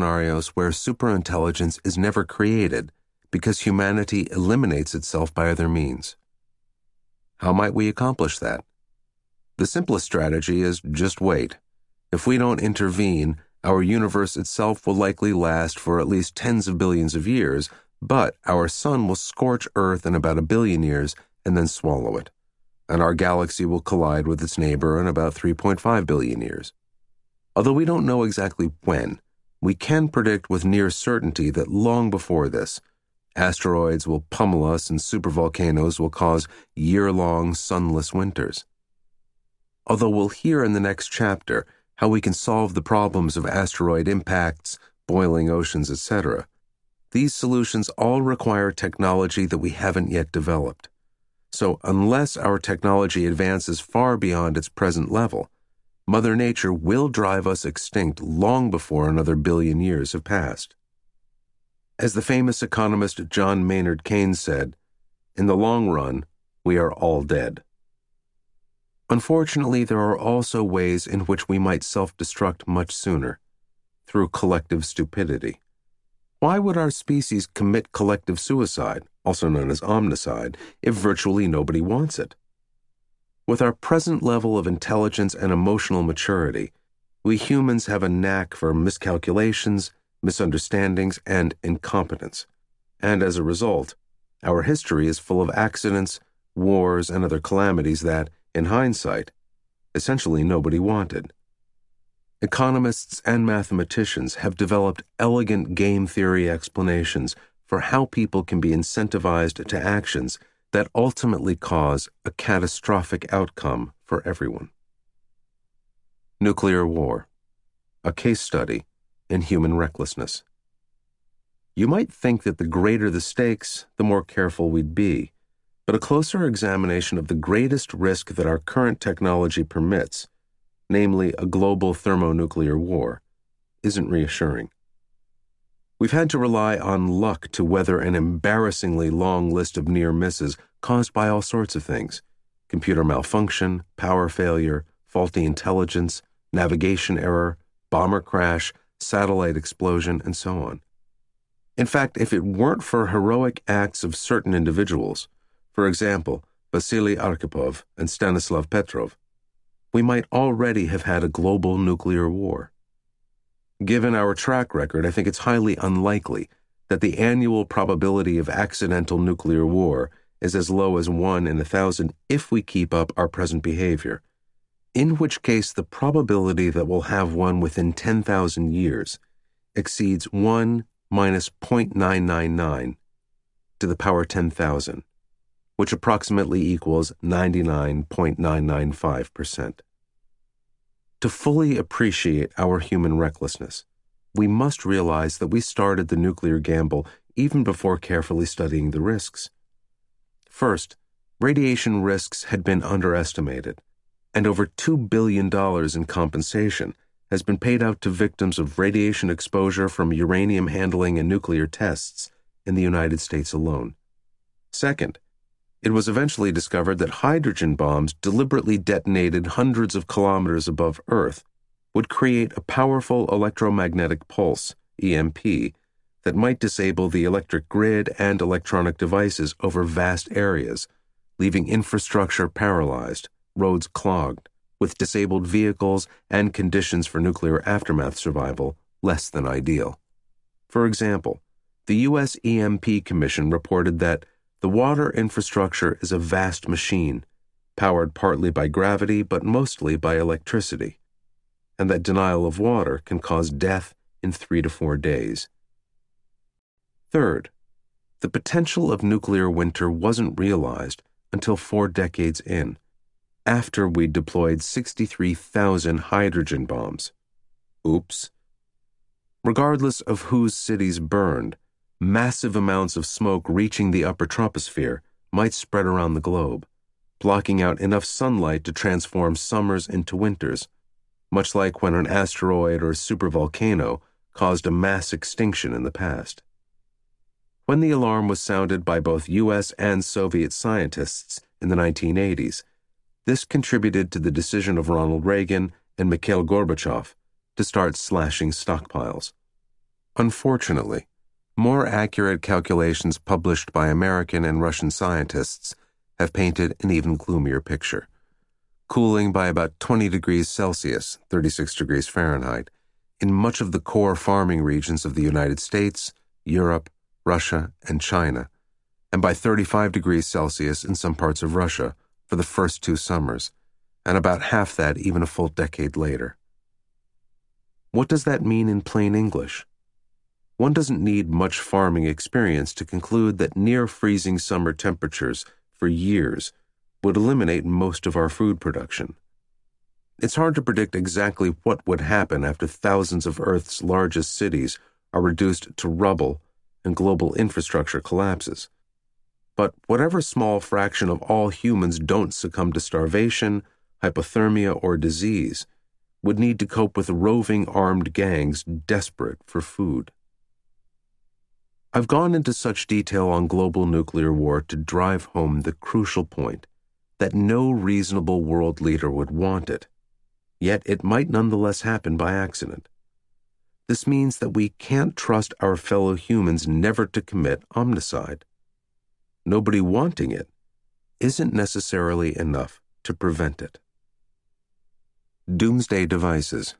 scenarios where superintelligence is never created because humanity eliminates itself by other means. How might we accomplish that? The simplest strategy is just wait. If we don't intervene, our universe itself will likely last for at least tens of billions of years, but our sun will scorch Earth in about 1 billion years and then swallow it, and our galaxy will collide with its neighbor in about 3.5 billion years. Although we don't know exactly when, we can predict with near certainty that long before this, asteroids will pummel us and supervolcanoes will cause year-long sunless winters. Although we'll hear in the next chapter how we can solve the problems of asteroid impacts, boiling oceans, etc., these solutions all require technology that we haven't yet developed. So unless our technology advances far beyond its present level, Mother Nature will drive us extinct long before another 1 billion years have passed. As the famous economist John Maynard Keynes said, "In the long run, we are all dead." Unfortunately, there are also ways in which we might self-destruct much sooner, through collective stupidity. Why would our species commit collective suicide, also known as omnicide, if virtually nobody wants it? With our present level of intelligence and emotional maturity, we humans have a knack for miscalculations, misunderstandings, and incompetence. And as a result, our history is full of accidents, wars, and other calamities that, in hindsight, essentially nobody wanted. Economists and mathematicians have developed elegant game theory explanations for how people can be incentivized to actions that ultimately cause a catastrophic outcome for everyone. Nuclear war, a case study in human recklessness. You might think that the greater the stakes, the more careful we'd be, but a closer examination of the greatest risk that our current technology permits, namely a global thermonuclear war, isn't reassuring. We've had to rely on luck to weather an embarrassingly long list of near misses caused by all sorts of things: computer malfunction, power failure, faulty intelligence, navigation error, bomber crash, satellite explosion, and so on. In fact, if it weren't for heroic acts of certain individuals, for example, Vasily Arkhipov and Stanislav Petrov, we might already have had a global nuclear war. Given our track record, I think it's highly unlikely that the annual probability of accidental nuclear war is as low as 1 in 1,000 if we keep up our present behavior, in which case the probability that we'll have one within 10,000 years exceeds 1 minus 0.999 to the power 10,000, which approximately equals 99.995%. To fully appreciate our human recklessness, we must realize that we started the nuclear gamble even before carefully studying the risks. First, radiation risks had been underestimated, and over $2 billion in compensation has been paid out to victims of radiation exposure from uranium handling and nuclear tests in the United States alone. Second, it was eventually discovered that hydrogen bombs deliberately detonated hundreds of kilometers above Earth would create a powerful electromagnetic pulse, EMP, that might disable the electric grid and electronic devices over vast areas, leaving infrastructure paralyzed, roads clogged, with disabled vehicles and conditions for nuclear aftermath survival less than ideal. For example, the U.S. EMP Commission reported that the water infrastructure is a vast machine, powered partly by gravity but mostly by electricity, and that denial of water can cause death in 3 to 4 days. Third, the potential of nuclear winter wasn't realized until 4 decades in, after we'd deployed 63,000 hydrogen bombs. Oops. Regardless of whose cities burned, massive amounts of smoke reaching the upper troposphere might spread around the globe, blocking out enough sunlight to transform summers into winters, much like when an asteroid or supervolcano caused a mass extinction in the past. When the alarm was sounded by both U.S. and Soviet scientists in the 1980s, this contributed to the decision of Ronald Reagan and Mikhail Gorbachev to start slashing stockpiles. Unfortunately, more accurate calculations published by American and Russian scientists have painted an even gloomier picture. Cooling by about 20 degrees Celsius, 36 degrees Fahrenheit, in much of the core farming regions of the United States, Europe, Russia, and China, and by 35 degrees Celsius in some parts of Russia for the first 2 summers, and about half that even a full decade later. What does that mean in plain English? One doesn't need much farming experience to conclude that near-freezing summer temperatures for years would eliminate most of our food production. It's hard to predict exactly what would happen after thousands of Earth's largest cities are reduced to rubble and global infrastructure collapses. But whatever small fraction of all humans don't succumb to starvation, hypothermia, or disease would need to cope with roving armed gangs desperate for food. I've gone into such detail on global nuclear war to drive home the crucial point that no reasonable world leader would want it, yet it might nonetheless happen by accident. This means that we can't trust our fellow humans never to commit omnicide. Nobody wanting it isn't necessarily enough to prevent it. Doomsday devices.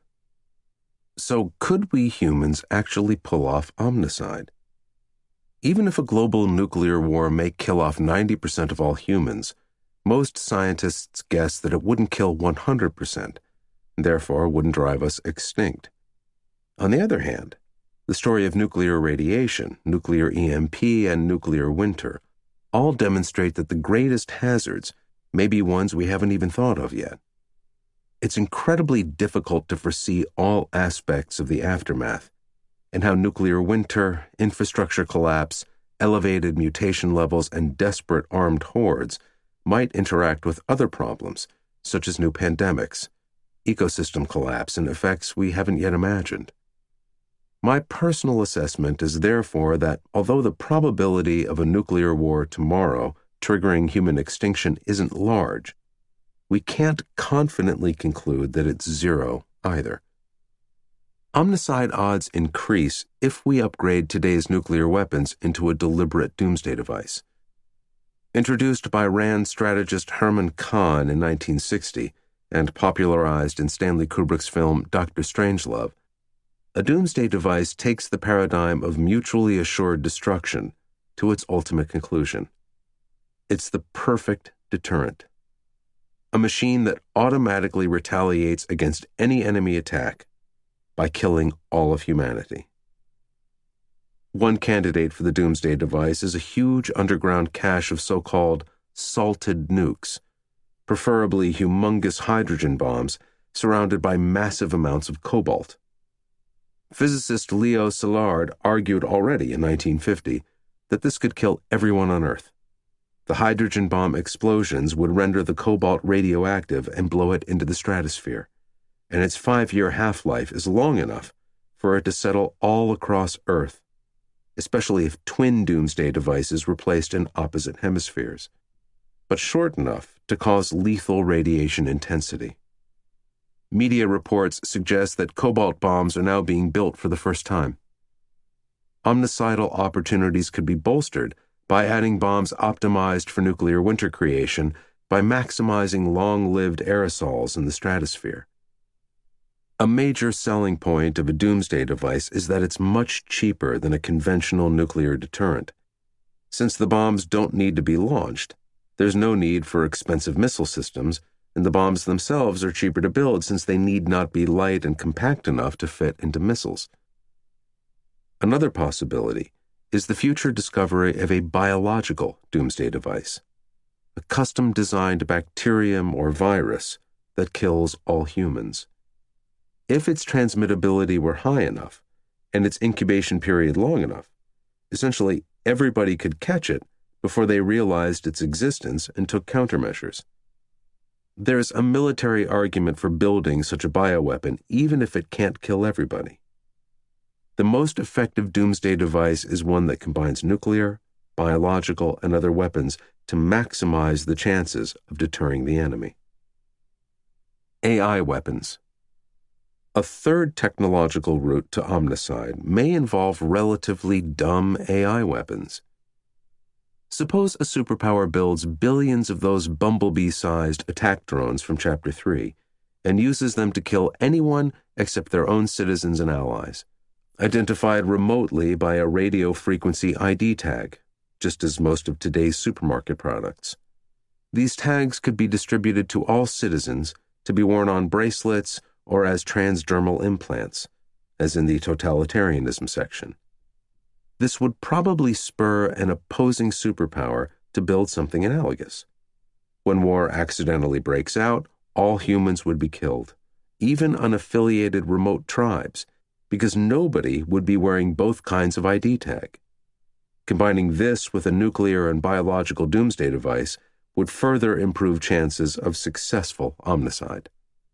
So could we humans actually pull off omnicide? Even if a global nuclear war may kill off 90% of all humans, most scientists guess that it wouldn't kill 100%, and therefore wouldn't drive us extinct. On the other hand, the story of nuclear radiation, nuclear EMP, and nuclear winter all demonstrate that the greatest hazards may be ones we haven't even thought of yet. It's incredibly difficult to foresee all aspects of the aftermath, and how nuclear winter, infrastructure collapse, elevated mutation levels, and desperate armed hordes might interact with other problems, such as new pandemics, ecosystem collapse, and effects we haven't yet imagined. My personal assessment is therefore that although the probability of a nuclear war tomorrow triggering human extinction isn't large, we can't confidently conclude that it's zero either. Omnicide odds increase if we upgrade today's nuclear weapons into a deliberate doomsday device. Introduced by RAND strategist Herman Kahn in 1960 and popularized in Stanley Kubrick's film Dr. Strangelove, a doomsday device takes the paradigm of mutually assured destruction to its ultimate conclusion. It's the perfect deterrent. A machine that automatically retaliates against any enemy attack by killing all of humanity. One candidate for the doomsday device is a huge underground cache of so-called salted nukes, preferably humongous hydrogen bombs surrounded by massive amounts of cobalt. Physicist Leo Szilard argued already in 1950 that this could kill everyone on Earth. The hydrogen bomb explosions would render the cobalt radioactive and blow it into the stratosphere, and its 5-year half-life is long enough for it to settle all across Earth, especially if twin doomsday devices were placed in opposite hemispheres, but short enough to cause lethal radiation intensity. Media reports suggest that cobalt bombs are now being built for the first time. Omnicidal opportunities could be bolstered by adding bombs optimized for nuclear winter creation by maximizing long-lived aerosols in the stratosphere. A major selling point of a doomsday device is that it's much cheaper than a conventional nuclear deterrent. Since the bombs don't need to be launched, there's no need for expensive missile systems, and the bombs themselves are cheaper to build since they need not be light and compact enough to fit into missiles. Another possibility is the future discovery of a biological doomsday device, a custom-designed bacterium or virus that kills all humans. If its transmittability were high enough and its incubation period long enough, essentially everybody could catch it before they realized its existence and took countermeasures. There's a military argument for building such a bioweapon even if it can't kill everybody. The most effective doomsday device is one that combines nuclear, biological, and other weapons to maximize the chances of deterring the enemy. AI weapons. A third technological route to omnicide may involve relatively dumb AI weapons. Suppose a superpower builds billions of those bumblebee-sized attack drones from Chapter 3 and uses them to kill anyone except their own citizens and allies, identified remotely by a radio frequency ID tag, just as most of today's supermarket products. These tags could be distributed to all citizens to be worn on bracelets or as transdermal implants, as in the totalitarianism section. This would probably spur an opposing superpower to build something analogous. When war accidentally breaks out, all humans would be killed, even unaffiliated remote tribes, because nobody would be wearing both kinds of ID tag. Combining this with a nuclear and biological doomsday device would further improve chances of successful omnicide.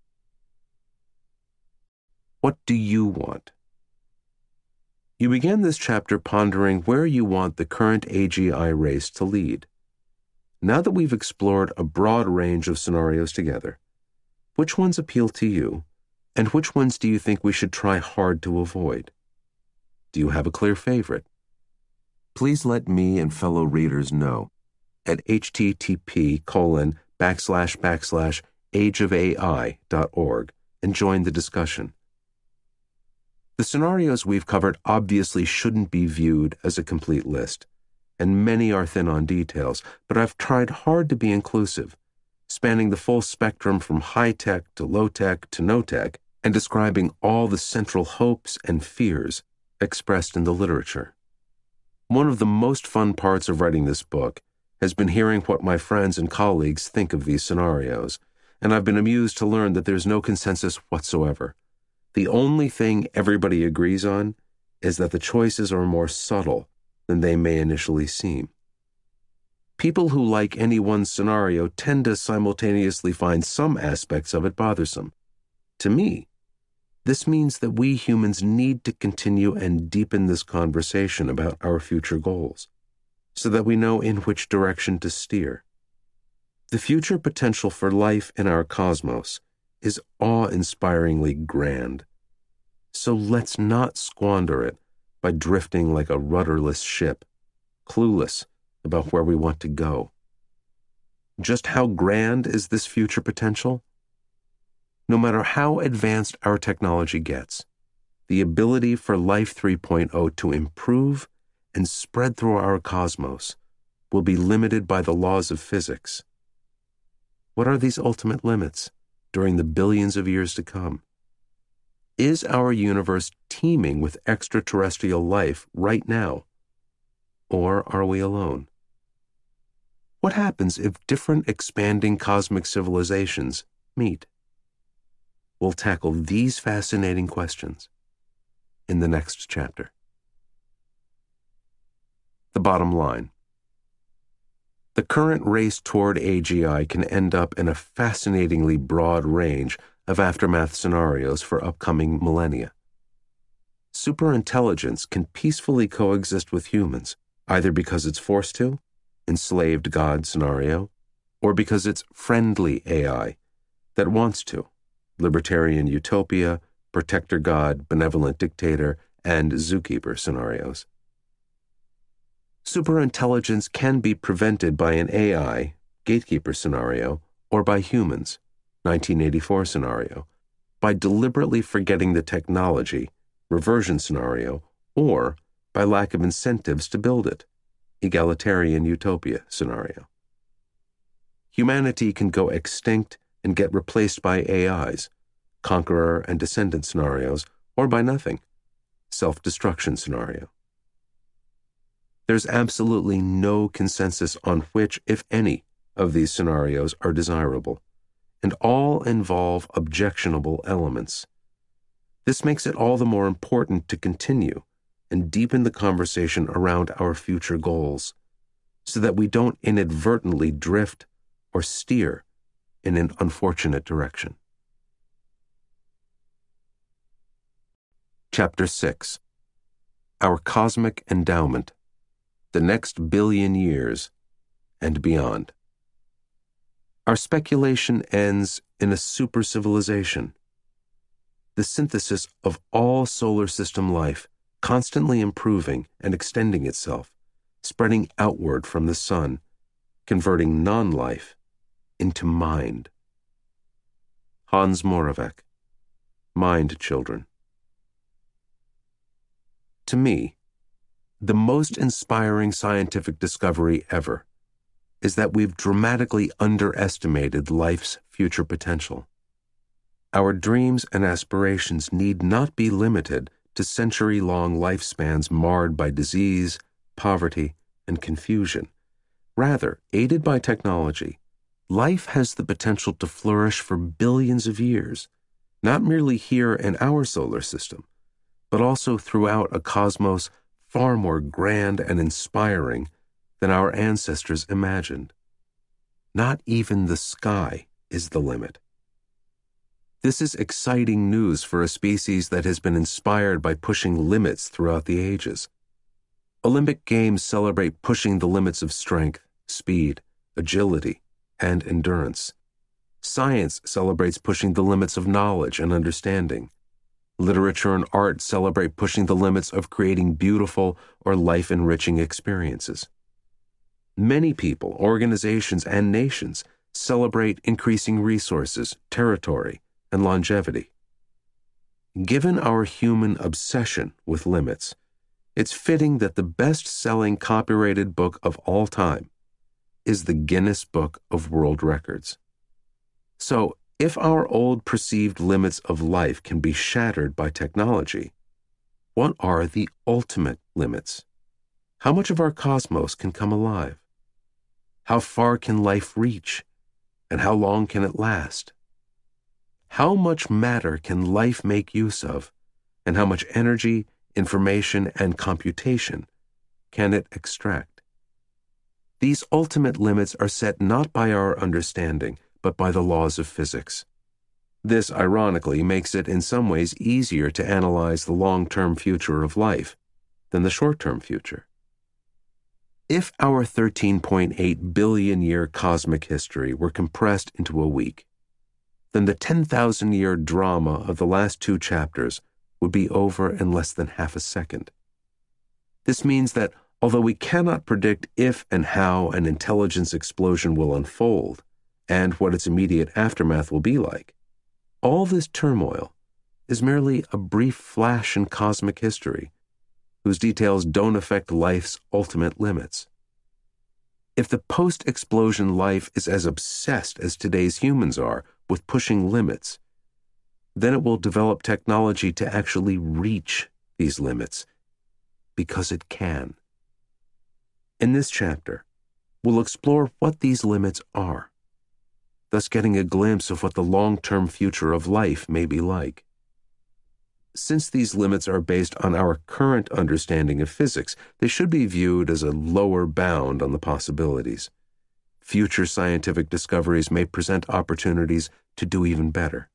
What do you want? You began this chapter pondering where you want the current AGI race to lead. Now that we've explored a broad range of scenarios together, which ones appeal to you, and which ones do you think we should try hard to avoid? Do you have a clear favorite? Please let me and fellow readers know at http://ageofai.org and join the discussion. The scenarios we've covered obviously shouldn't be viewed as a complete list, and many are thin on details, but I've tried hard to be inclusive, spanning the full spectrum from high-tech to low-tech to no-tech, and describing all the central hopes and fears expressed in the literature. One of the most fun parts of writing this book has been hearing what my friends and colleagues think of these scenarios, and I've been amused to learn that there's no consensus whatsoever. The only thing everybody agrees on is that the choices are more subtle than they may initially seem. People who like any one scenario tend to simultaneously find some aspects of it bothersome. To me, this means that we humans need to continue and deepen this conversation about our future goals, so that we know in which direction to steer. The future potential for life in our cosmos is awe-inspiringly grand. So let's not squander it by drifting like a rudderless ship, clueless about where we want to go. Just how grand is this future potential? No matter how advanced our technology gets, the ability for Life 3.0 to improve and spread through our cosmos will be limited by the laws of physics. What are these ultimate limits during the billions of years to come? Is our universe teeming with extraterrestrial life right now? Or are we alone? What happens if different expanding cosmic civilizations meet? We'll tackle these fascinating questions in the next chapter. The bottom line. The current race toward AGI can end up in a fascinatingly broad range of aftermath scenarios for upcoming millennia. Superintelligence can peacefully coexist with humans, either because it's forced to, enslaved God scenario, or because it's friendly AI that wants to, libertarian utopia, protector God, benevolent dictator, and zookeeper scenarios. Superintelligence can be prevented by an AI, gatekeeper scenario, or by humans, 1984 scenario, by deliberately forgetting the technology, reversion scenario, or by lack of incentives to build it, egalitarian utopia scenario. Humanity can go extinct and get replaced by AIs, conqueror and descendant scenarios, or by nothing, self-destruction scenario. There's absolutely no consensus on which, if any, of these scenarios are desirable, and all involve objectionable elements. This makes it all the more important to continue and deepen the conversation around our future goals, so that we don't inadvertently drift or steer in an unfortunate direction. Chapter 6. Our Cosmic Endowment. The Next Billion Years and Beyond. Our speculation ends in a super civilization. the synthesis of all solar system life, constantly improving and extending itself, spreading outward from the sun, converting non-life into mind. Hans Moravec, Mind Children. To me, the most inspiring scientific discovery ever is that we've dramatically underestimated life's future potential. Our dreams and aspirations need not be limited to century-long lifespans marred by disease, poverty, and confusion. Rather, aided by technology, life has the potential to flourish for billions of years, not merely here in our solar system, but also throughout a cosmos far more grand and inspiring than our ancestors imagined. Not even the sky is the limit. This is exciting news for a species that has been inspired by pushing limits throughout the ages. Olympic Games celebrate pushing the limits of strength, speed, agility, and endurance. Science celebrates pushing the limits of knowledge and understanding. Literature and art celebrate pushing the limits of creating beautiful or life-enriching experiences. Many people, organizations, and nations celebrate increasing resources, territory, and longevity. Given our human obsession with limits, it's fitting that the best-selling copyrighted book of all time is the Guinness Book of World Records. So, if our old perceived limits of life can be shattered by technology, what are the ultimate limits? How much of our cosmos can come alive? How far can life reach? And how long can it last? How much matter can life make use of? And how much energy, information, and computation can it extract? These ultimate limits are set not by our understanding, but by the laws of physics. This, ironically, makes it in some ways easier to analyze the long-term future of life than the short-term future. If our 13.8 billion-year cosmic history were compressed into a week, then the 10,000-year drama of the last 2 chapters would be over in less than half a second. This means that although we cannot predict if and how an intelligence explosion will unfold and what its immediate aftermath will be like, all this turmoil is merely a brief flash in cosmic history whose details don't affect life's ultimate limits. If the post-explosion life is as obsessed as today's humans are with pushing limits, then it will develop technology to actually reach these limits, because it can. In this chapter, we'll explore what these limits are, thus getting a glimpse of what the long-term future of life may be like. Since these limits are based on our current understanding of physics, they should be viewed as a lower bound on the possibilities. Future scientific discoveries may present opportunities to do even better.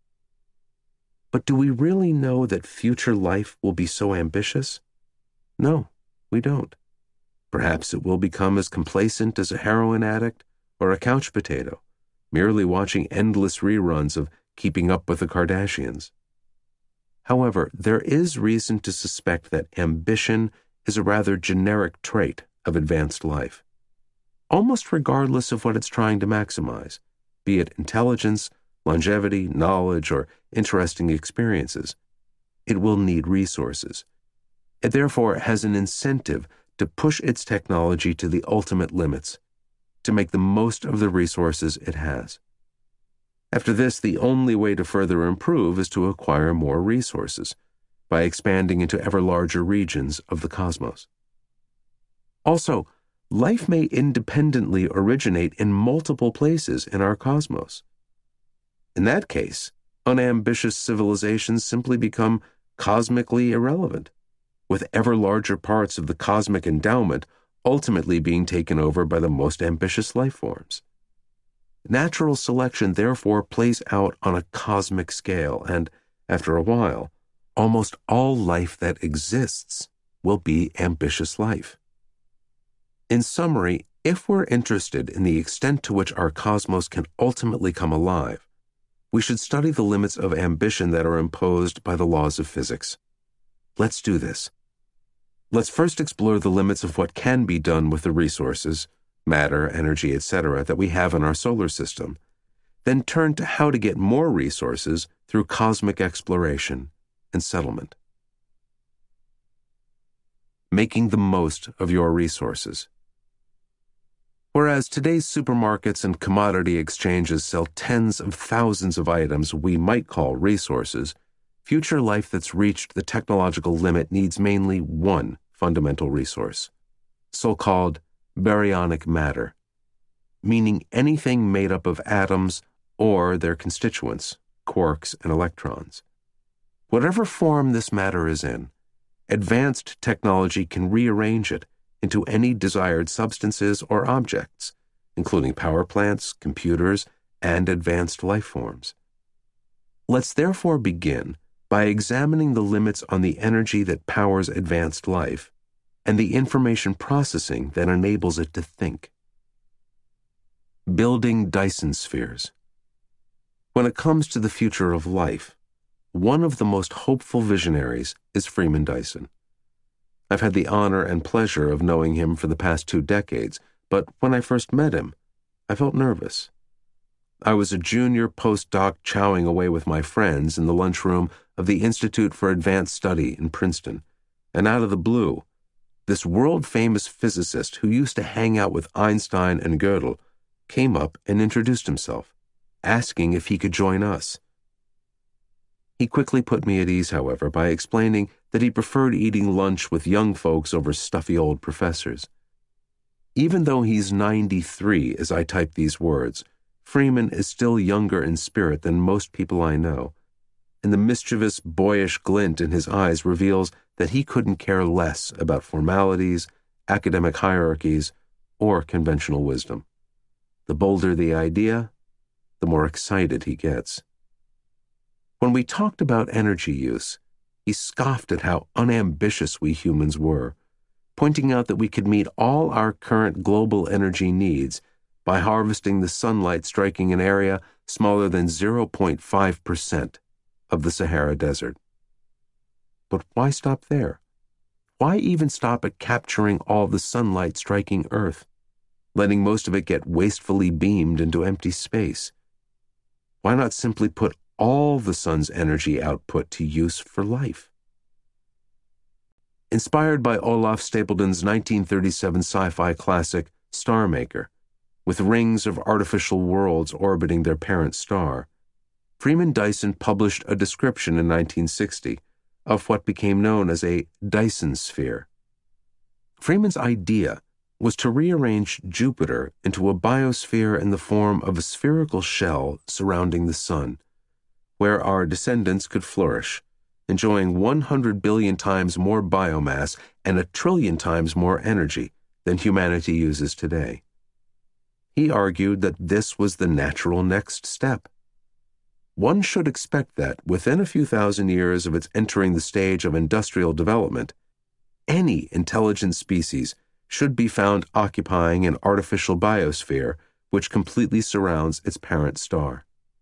But do we really know that future life will be so ambitious? No, we don't. Perhaps it will become as complacent as a heroin addict or a couch potato, merely watching endless reruns of Keeping Up with the Kardashians. However, there is reason to suspect that ambition is a rather generic trait of advanced life. Almost regardless of what it's trying to maximize, be it intelligence, longevity, knowledge, or interesting experiences, it will need resources. It therefore has an incentive to push its technology to the ultimate limits, to make the most of the resources it has. After this, the only way to further improve is to acquire more resources, by expanding into ever larger regions of the cosmos. Also, life may independently originate in multiple places in our cosmos. In that case, unambitious civilizations simply become cosmically irrelevant, with ever larger parts of the cosmic endowment ultimately being taken over by the most ambitious life forms. Natural selection therefore plays out on a cosmic scale, and, after a while, almost all life that exists will be ambitious life. In summary, if we're interested in the extent to which our cosmos can ultimately come alive, we should study the limits of ambition that are imposed by the laws of physics. Let's do this. Let's first explore the limits of what can be done with the resources, matter, energy, etc., that we have in our solar system, then turn to how to get more resources through cosmic exploration and settlement. Making the most of your resources. Whereas today's supermarkets and commodity exchanges sell tens of thousands of items we might call resources, future life that's reached the technological limit needs mainly one fundamental resource, so-called baryonic matter, meaning anything made up of atoms or their constituents, quarks and electrons. Whatever form this matter is in, advanced technology can rearrange it into any desired substances or objects, including power plants, computers, and advanced life forms. Let's therefore begin by examining the limits on the energy that powers advanced life and the information processing that enables it to think. Building Dyson spheres. When it comes to the future of life, one of the most hopeful visionaries is Freeman Dyson. I've had the honor and pleasure of knowing him for the past 2 decades, but when I first met him, I felt nervous. I was a junior postdoc chowing away with my friends in the lunchroom of the Institute for Advanced Study in Princeton, and out of the blue, this world-famous physicist who used to hang out with Einstein and Gödel came up and introduced himself, asking if he could join us. He quickly put me at ease, however, by explaining that he preferred eating lunch with young folks over stuffy old professors. Even though he's 93 as I type these words, Freeman is still younger in spirit than most people I know, and the mischievous, boyish glint in his eyes reveals that he couldn't care less about formalities, academic hierarchies, or conventional wisdom. The bolder the idea, the more excited he gets. When we talked about energy use, he scoffed at how unambitious we humans were, pointing out that we could meet all our current global energy needs by harvesting the sunlight striking an area smaller than 0.5% of the Sahara Desert. But why stop there? Why even stop at capturing all the sunlight striking Earth, letting most of it get wastefully beamed into empty space? Why not simply put all the sun's energy output to use for life? Inspired by Olaf Stapledon's 1937 sci-fi classic Star Maker, with rings of artificial worlds orbiting their parent star, Freeman Dyson published a description in 1960 of what became known as a Dyson sphere. Freeman's idea was to rearrange Jupiter into a biosphere in the form of a spherical shell surrounding the sun, where our descendants could flourish, enjoying 100 billion times more biomass and 1 trillion times more energy than humanity uses today. He argued that this was the natural next step. One should expect that, within a few thousand years of its entering the stage of industrial development, any intelligent species should be found occupying an artificial biosphere which completely surrounds its parent star.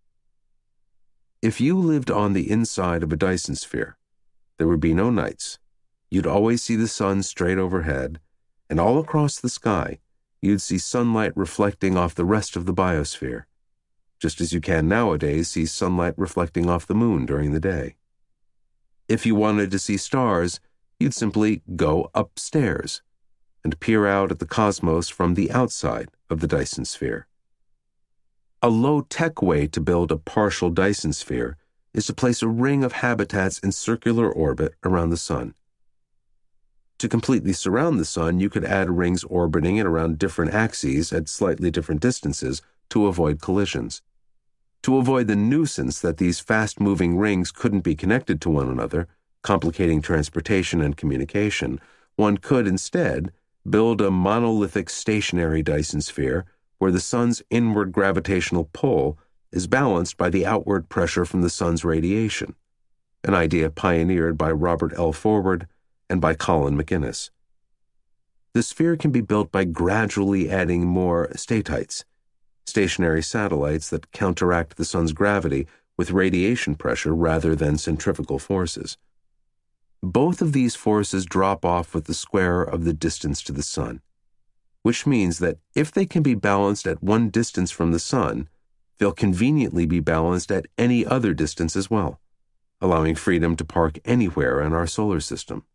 If you lived on the inside of a Dyson sphere, there would be no nights. You'd always see the sun straight overhead, and all across the sky, you'd see sunlight reflecting off the rest of the biosphere, just as you can nowadays see sunlight reflecting off the moon during the day. If you wanted to see stars, you'd simply go upstairs and peer out at the cosmos from the outside of the Dyson sphere. A low-tech way to build a partial Dyson sphere is to place a ring of habitats in circular orbit around the sun. To completely surround the sun, you could add rings orbiting it around different axes at slightly different distances to avoid collisions. To avoid the nuisance that these fast-moving rings couldn't be connected to one another, complicating transportation and communication, one could instead build a monolithic stationary Dyson sphere where the sun's inward gravitational pull is balanced by the outward pressure from the sun's radiation, an idea pioneered by Robert L. Forward and by Colin McInnes. The sphere can be built by gradually adding more statites, stationary satellites that counteract the sun's gravity with radiation pressure rather than centrifugal forces. Both of these forces drop off with the square of the distance to the Sun, which means that if they can be balanced at one distance from the Sun, they'll conveniently be balanced at any other distance as well, allowing freedom to park anywhere in our solar system.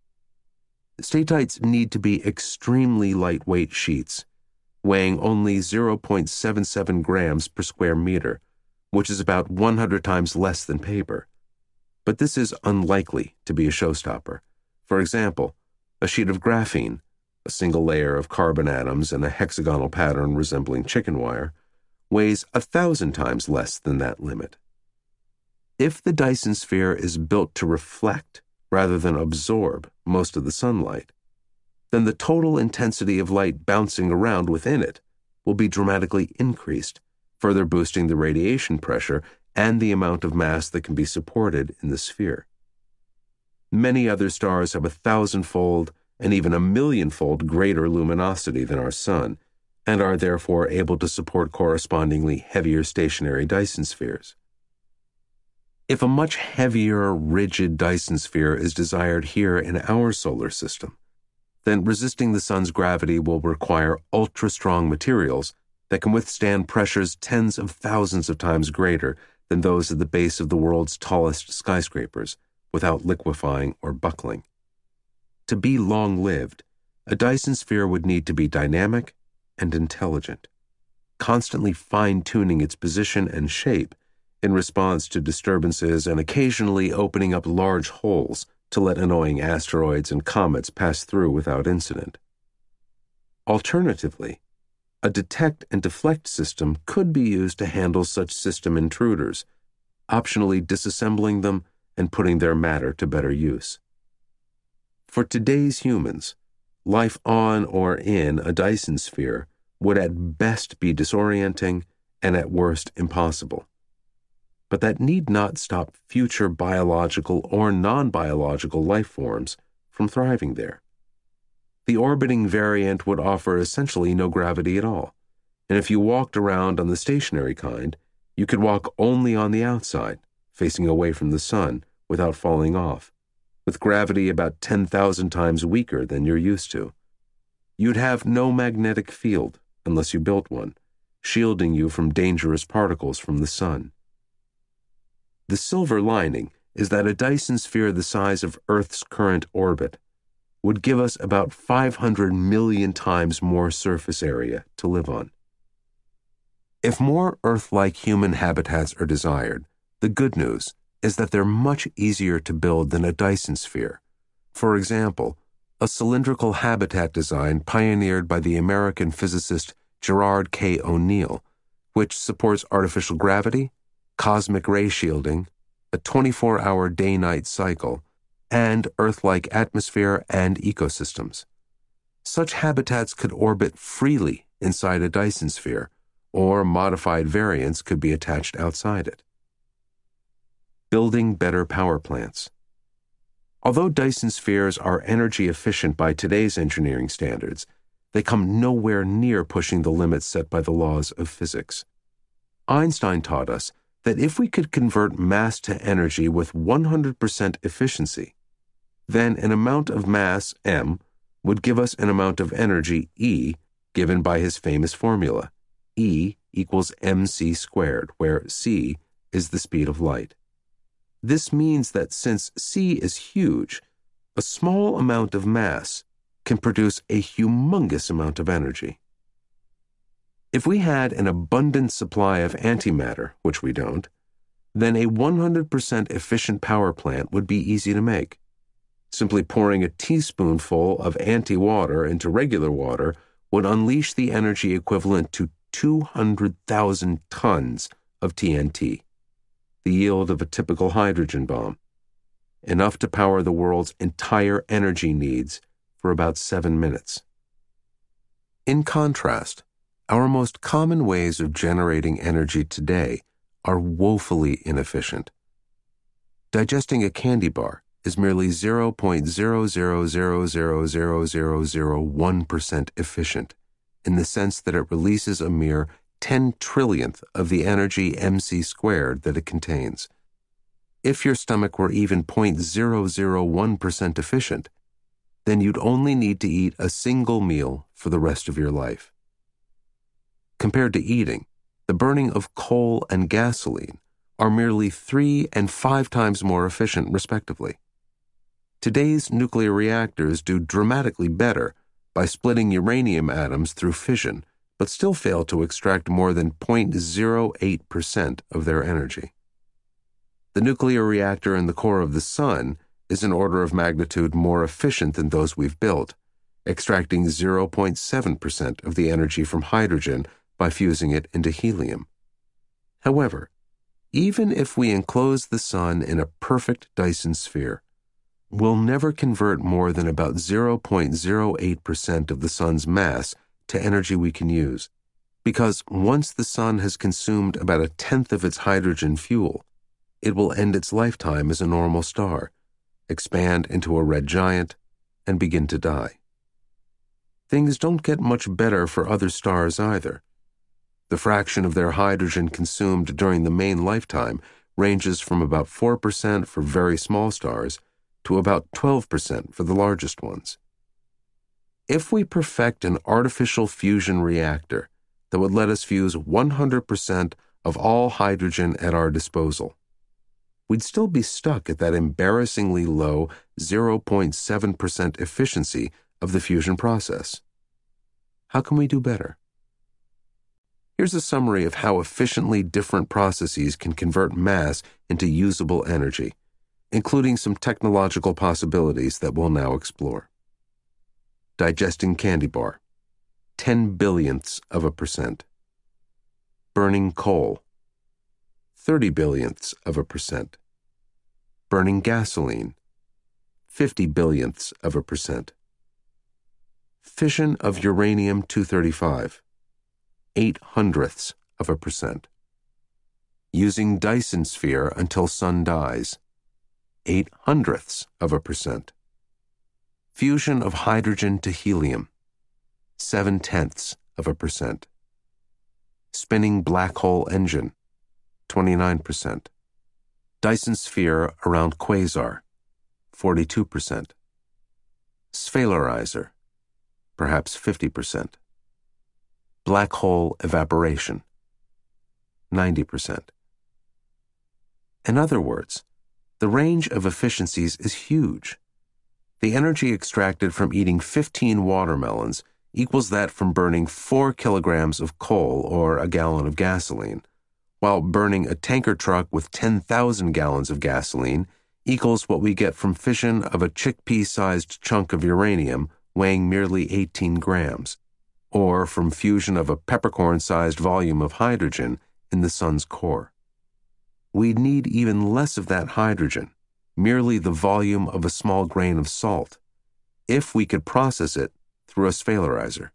Statites need to be extremely lightweight sheets, weighing only 0.77 grams per square meter, which is about 100 times less than paper. But this is unlikely to be a showstopper. For example, a sheet of graphene, a single layer of carbon atoms in a hexagonal pattern resembling chicken wire, weighs 1,000 times less than that limit. If the Dyson sphere is built to reflect rather than absorb most of the sunlight, then the total intensity of light bouncing around within it will be dramatically increased, further boosting the radiation pressure and the amount of mass that can be supported in the sphere. Many other stars have 1,000-fold and even 1,000,000-fold greater luminosity than our Sun, and are therefore able to support correspondingly heavier stationary Dyson spheres. If a much heavier, rigid Dyson sphere is desired here in our solar system, then resisting the Sun's gravity will require ultra-strong materials that can withstand pressures tens of thousands of times greater than those at the base of the world's tallest skyscrapers, without liquefying or buckling. To be long-lived, a Dyson sphere would need to be dynamic and intelligent, constantly fine-tuning its position and shape in response to disturbances and occasionally opening up large holes to let annoying asteroids and comets pass through without incident. Alternatively, a detect and deflect system could be used to handle such system intruders, optionally disassembling them and putting their matter to better use. For today's humans, life on or in a Dyson sphere would at best be disorienting and at worst impossible. But that need not stop future biological or non-biological life forms from thriving there. The orbiting variant would offer essentially no gravity at all, and if you walked around on the stationary kind, you could walk only on the outside, facing away from the Sun, without falling off, with gravity about 10,000 times weaker than you're used to. You'd have no magnetic field, unless you built one, shielding you from dangerous particles from the Sun. The silver lining is that a Dyson sphere the size of Earth's current orbit would give us about 500 million times more surface area to live on. If more Earth-like human habitats are desired, the good news is that they're much easier to build than a Dyson sphere. For example, a cylindrical habitat design pioneered by the American physicist Gerard K. O'Neill, which supports artificial gravity, cosmic ray shielding, a 24-hour day-night cycle, and Earth-like atmosphere and ecosystems. Such habitats could orbit freely inside a Dyson sphere, or modified variants could be attached outside it. Building better power plants. Although Dyson spheres are energy efficient by today's engineering standards, they come nowhere near pushing the limits set by the laws of physics. Einstein taught us that if we could convert mass to energy with 100% efficiency, then an amount of mass, m, would give us an amount of energy, E, given by his famous formula, E equals mc squared, where c is the speed of light. This means that since c is huge, a small amount of mass can produce a humongous amount of energy. If we had an abundant supply of antimatter, which we don't, then a 100% efficient power plant would be easy to make. Simply pouring a teaspoonful of anti-water into regular water would unleash the energy equivalent to 200,000 tons of TNT, the yield of a typical hydrogen bomb, enough to power the world's entire energy needs for about 7 minutes. In contrast, our most common ways of generating energy today are woefully inefficient. Digesting a candy bar is merely 0.0000001% efficient, in the sense that it releases a mere 10 trillionth of the energy mc squared that it contains. If your stomach were even 0.001% efficient, then you'd only need to eat a single meal for the rest of your life. Compared to eating, the burning of coal and gasoline are merely 3 and 5 times more efficient, respectively. Today's nuclear reactors do dramatically better by splitting uranium atoms through fission, but still fail to extract more than 0.08% of their energy. The nuclear reactor in the core of the Sun is an order of magnitude more efficient than those we've built, extracting 0.7% of the energy from hydrogen by fusing it into helium. However, even if we enclose the Sun in a perfect Dyson sphere, we'll never convert more than about 0.08% of the Sun's mass to energy we can use, because once the Sun has consumed about 1/10 of its hydrogen fuel, it will end its lifetime as a normal star, expand into a red giant, and begin to die. Things don't get much better for other stars either. The fraction of their hydrogen consumed during the main lifetime ranges from about 4% for very small stars to about 12% for the largest ones. If we perfect an artificial fusion reactor that would let us fuse 100% of all hydrogen at our disposal, we'd still be stuck at that embarrassingly low 0.7% efficiency of the fusion process. How can we do better? Here's a summary of how efficiently different processes can convert mass into usable energy, including some technological possibilities that we'll now explore. Digesting candy bar, 10 billionths of a percent. Burning coal, 30 billionths of a percent. Burning gasoline, 50 billionths of a percent. Fission of uranium-235, 0.08%. Using Dyson sphere until Sun dies, 0.08%. Fusion of hydrogen to helium, 0.7%. Spinning black hole engine, 29%. Dyson sphere around quasar, 42%. Sphalerizer, perhaps 50%. Black hole evaporation, 90%. In other words, the range of efficiencies is huge. The energy extracted from eating 15 watermelons equals that from burning 4 kilograms of coal or a gallon of gasoline, while burning a tanker truck with 10,000 gallons of gasoline equals what we get from fission of a chickpea-sized chunk of uranium weighing merely 18 grams, or from fusion of a peppercorn-sized volume of hydrogen in the Sun's core. We'd need even less of that hydrogen, merely the volume of a small grain of salt, if we could process it through a sphalerizer.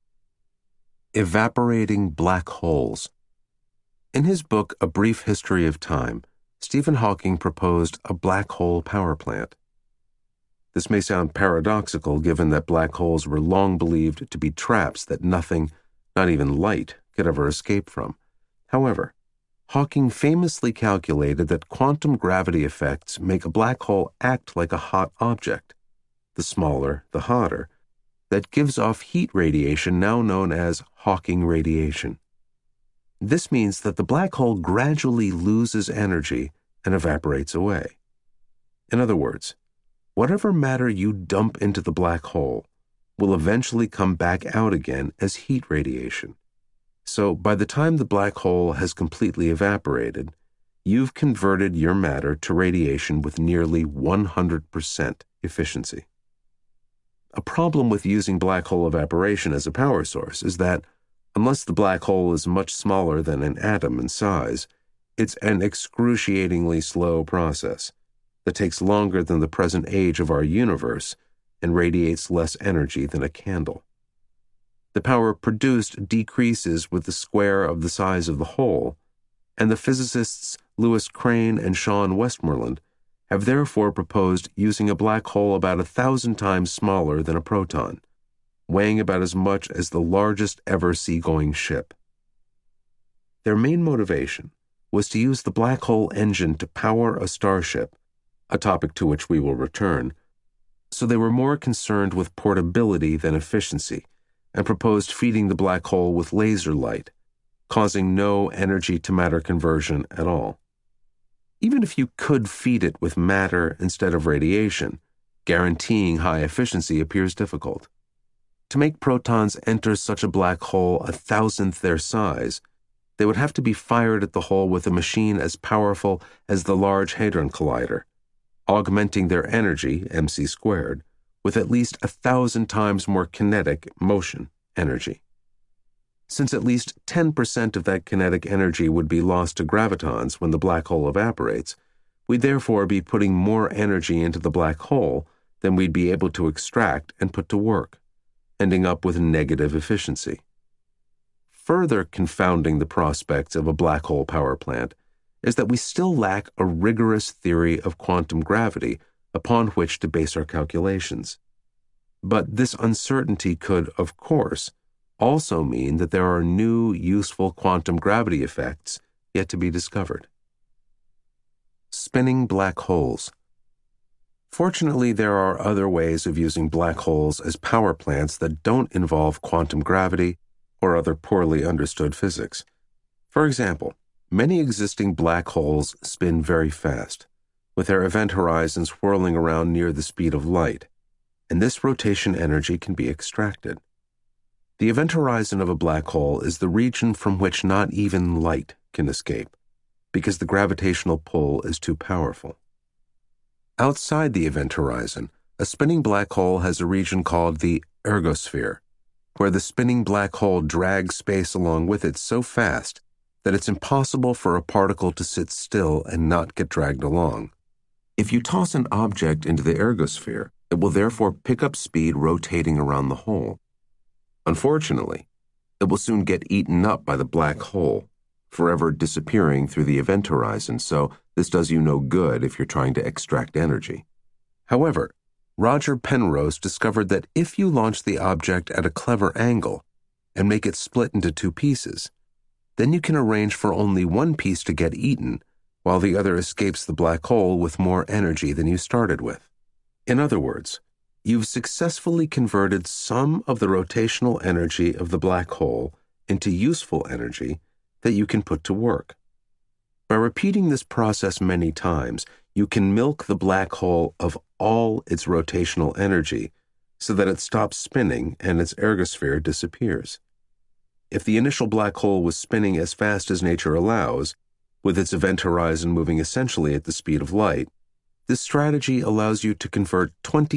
Evaporating black holes. In his book, A Brief History of Time, Stephen Hawking proposed a black hole power plant. This may sound paradoxical given that black holes were long believed to be traps that nothing, not even light, could ever escape from. However, Hawking famously calculated that quantum gravity effects make a black hole act like a hot object, the smaller, the hotter, that gives off heat radiation now known as Hawking radiation. This means that the black hole gradually loses energy and evaporates away. In other words, whatever matter you dump into the black hole will eventually come back out again as heat radiation. So by the time the black hole has completely evaporated, you've converted your matter to radiation with nearly 100% efficiency. A problem with using black hole evaporation as a power source is that, unless the black hole is much smaller than an atom in size, it's an excruciatingly slow process that takes longer than the present age of our universe and radiates less energy than a candle. The power produced decreases with the square of the size of the hole, and the physicists Lewis Crane and Sean Westmoreland have therefore proposed using a black hole about 1,000 times smaller than a proton, weighing about as much as the largest ever seagoing ship. Their main motivation was to use the black hole engine to power a starship, a topic to which we will return, so they were more concerned with portability than efficiency, and proposed feeding the black hole with laser light, causing no energy-to-matter conversion at all. Even if you could feed it with matter instead of radiation, guaranteeing high efficiency appears difficult. To make protons enter such a black hole 1,000th their size, they would have to be fired at the hole with a machine as powerful as the Large Hadron Collider, augmenting their energy, mc², with at least 1,000 times more kinetic motion energy. Since at least 10% of that kinetic energy would be lost to gravitons when the black hole evaporates, we'd therefore be putting more energy into the black hole than we'd be able to extract and put to work, ending up with negative efficiency. Further confounding the prospects of a black hole power plant is that we still lack a rigorous theory of quantum gravity upon which to base our calculations. But this uncertainty could, of course, also mean that there are new, useful quantum gravity effects yet to be discovered. Spinning black holes. Fortunately, there are other ways of using black holes as power plants that don't involve quantum gravity or other poorly understood physics. For example, many existing black holes spin very fast, with their event horizons whirling around near the speed of light, and this rotation energy can be extracted. The event horizon of a black hole is the region from which not even light can escape, because the gravitational pull is too powerful. Outside the event horizon, a spinning black hole has a region called the ergosphere, where the spinning black hole drags space along with it so fast that it's impossible for a particle to sit still and not get dragged along. If you toss an object into the ergosphere, it will therefore pick up speed rotating around the hole. Unfortunately, it will soon get eaten up by the black hole, forever disappearing through the event horizon, so this does you no good if you're trying to extract energy. However, Roger Penrose discovered that if you launch the object at a clever angle and make it split into two pieces, then you can arrange for only one piece to get eaten, while the other escapes the black hole with more energy than you started with. In other words, you've successfully converted some of the rotational energy of the black hole into useful energy that you can put to work. By repeating this process many times, you can milk the black hole of all its rotational energy so that it stops spinning and its ergosphere disappears. If the initial black hole was spinning as fast as nature allows, with its event horizon moving essentially at the speed of light, this strategy allows you to convert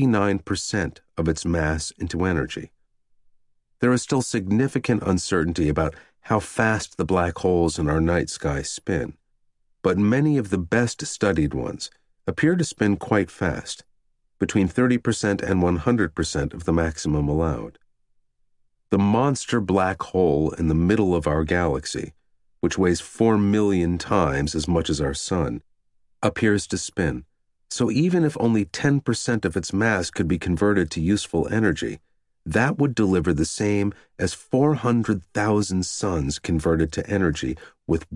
29% of its mass into energy. There is still significant uncertainty about how fast the black holes in our night sky spin, but many of the best studied ones appear to spin quite fast, between 30% and 100% of the maximum allowed. The monster black hole in the middle of our galaxy, which weighs 4 million times as much as our sun, appears to spin. So even if only 10% of its mass could be converted to useful energy, that would deliver the same as 400,000 suns converted to energy with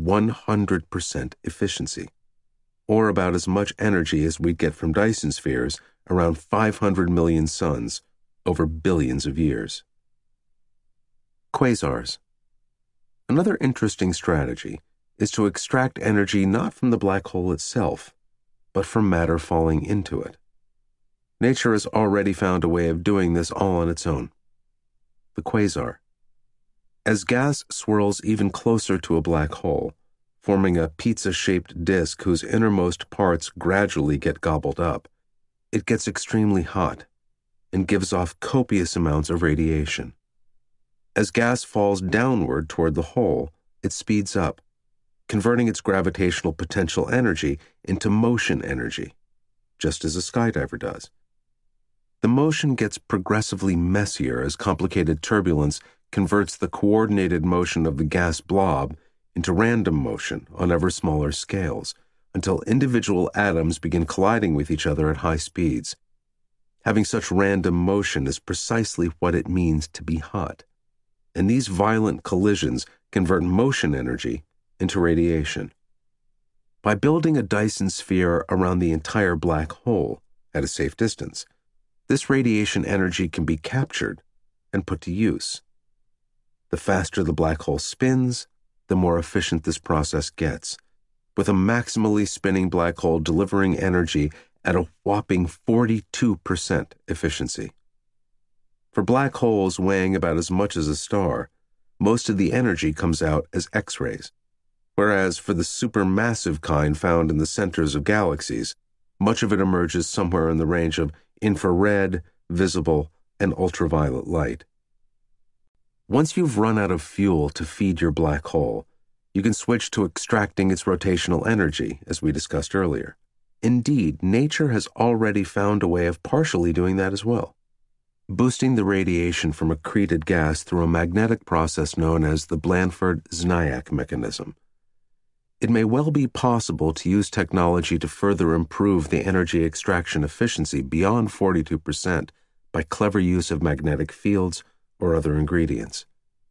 100% efficiency, or about as much energy as we'd get from Dyson spheres around 500 million suns over billions of years. Quasars. Another interesting strategy is to extract energy not from the black hole itself, but from matter falling into it. Nature has already found a way of doing this all on its own. The quasar. As gas swirls even closer to a black hole, forming a pizza-shaped disk whose innermost parts gradually get gobbled up, it gets extremely hot and gives off copious amounts of radiation. As gas falls downward toward the hole, it speeds up, converting its gravitational potential energy into motion energy, just as a skydiver does. The motion gets progressively messier as complicated turbulence converts the coordinated motion of the gas blob into random motion on ever smaller scales, until individual atoms begin colliding with each other at high speeds. Having such random motion is precisely what it means to be hot, and these violent collisions convert motion energy into radiation. By building a Dyson sphere around the entire black hole at a safe distance, this radiation energy can be captured and put to use. The faster the black hole spins, the more efficient this process gets, with a maximally spinning black hole delivering energy at a whopping 42% efficiency. For black holes weighing about as much as a star, most of the energy comes out as X-rays, whereas for the supermassive kind found in the centers of galaxies, much of it emerges somewhere in the range of infrared, visible, and ultraviolet light. Once you've run out of fuel to feed your black hole, you can switch to extracting its rotational energy, as we discussed earlier. Indeed, nature has already found a way of partially doing that as well, boosting the radiation from accreted gas through a magnetic process known as the Blandford-Znayak mechanism. It may well be possible to use technology to further improve the energy extraction efficiency beyond 42% by clever use of magnetic fields or other ingredients.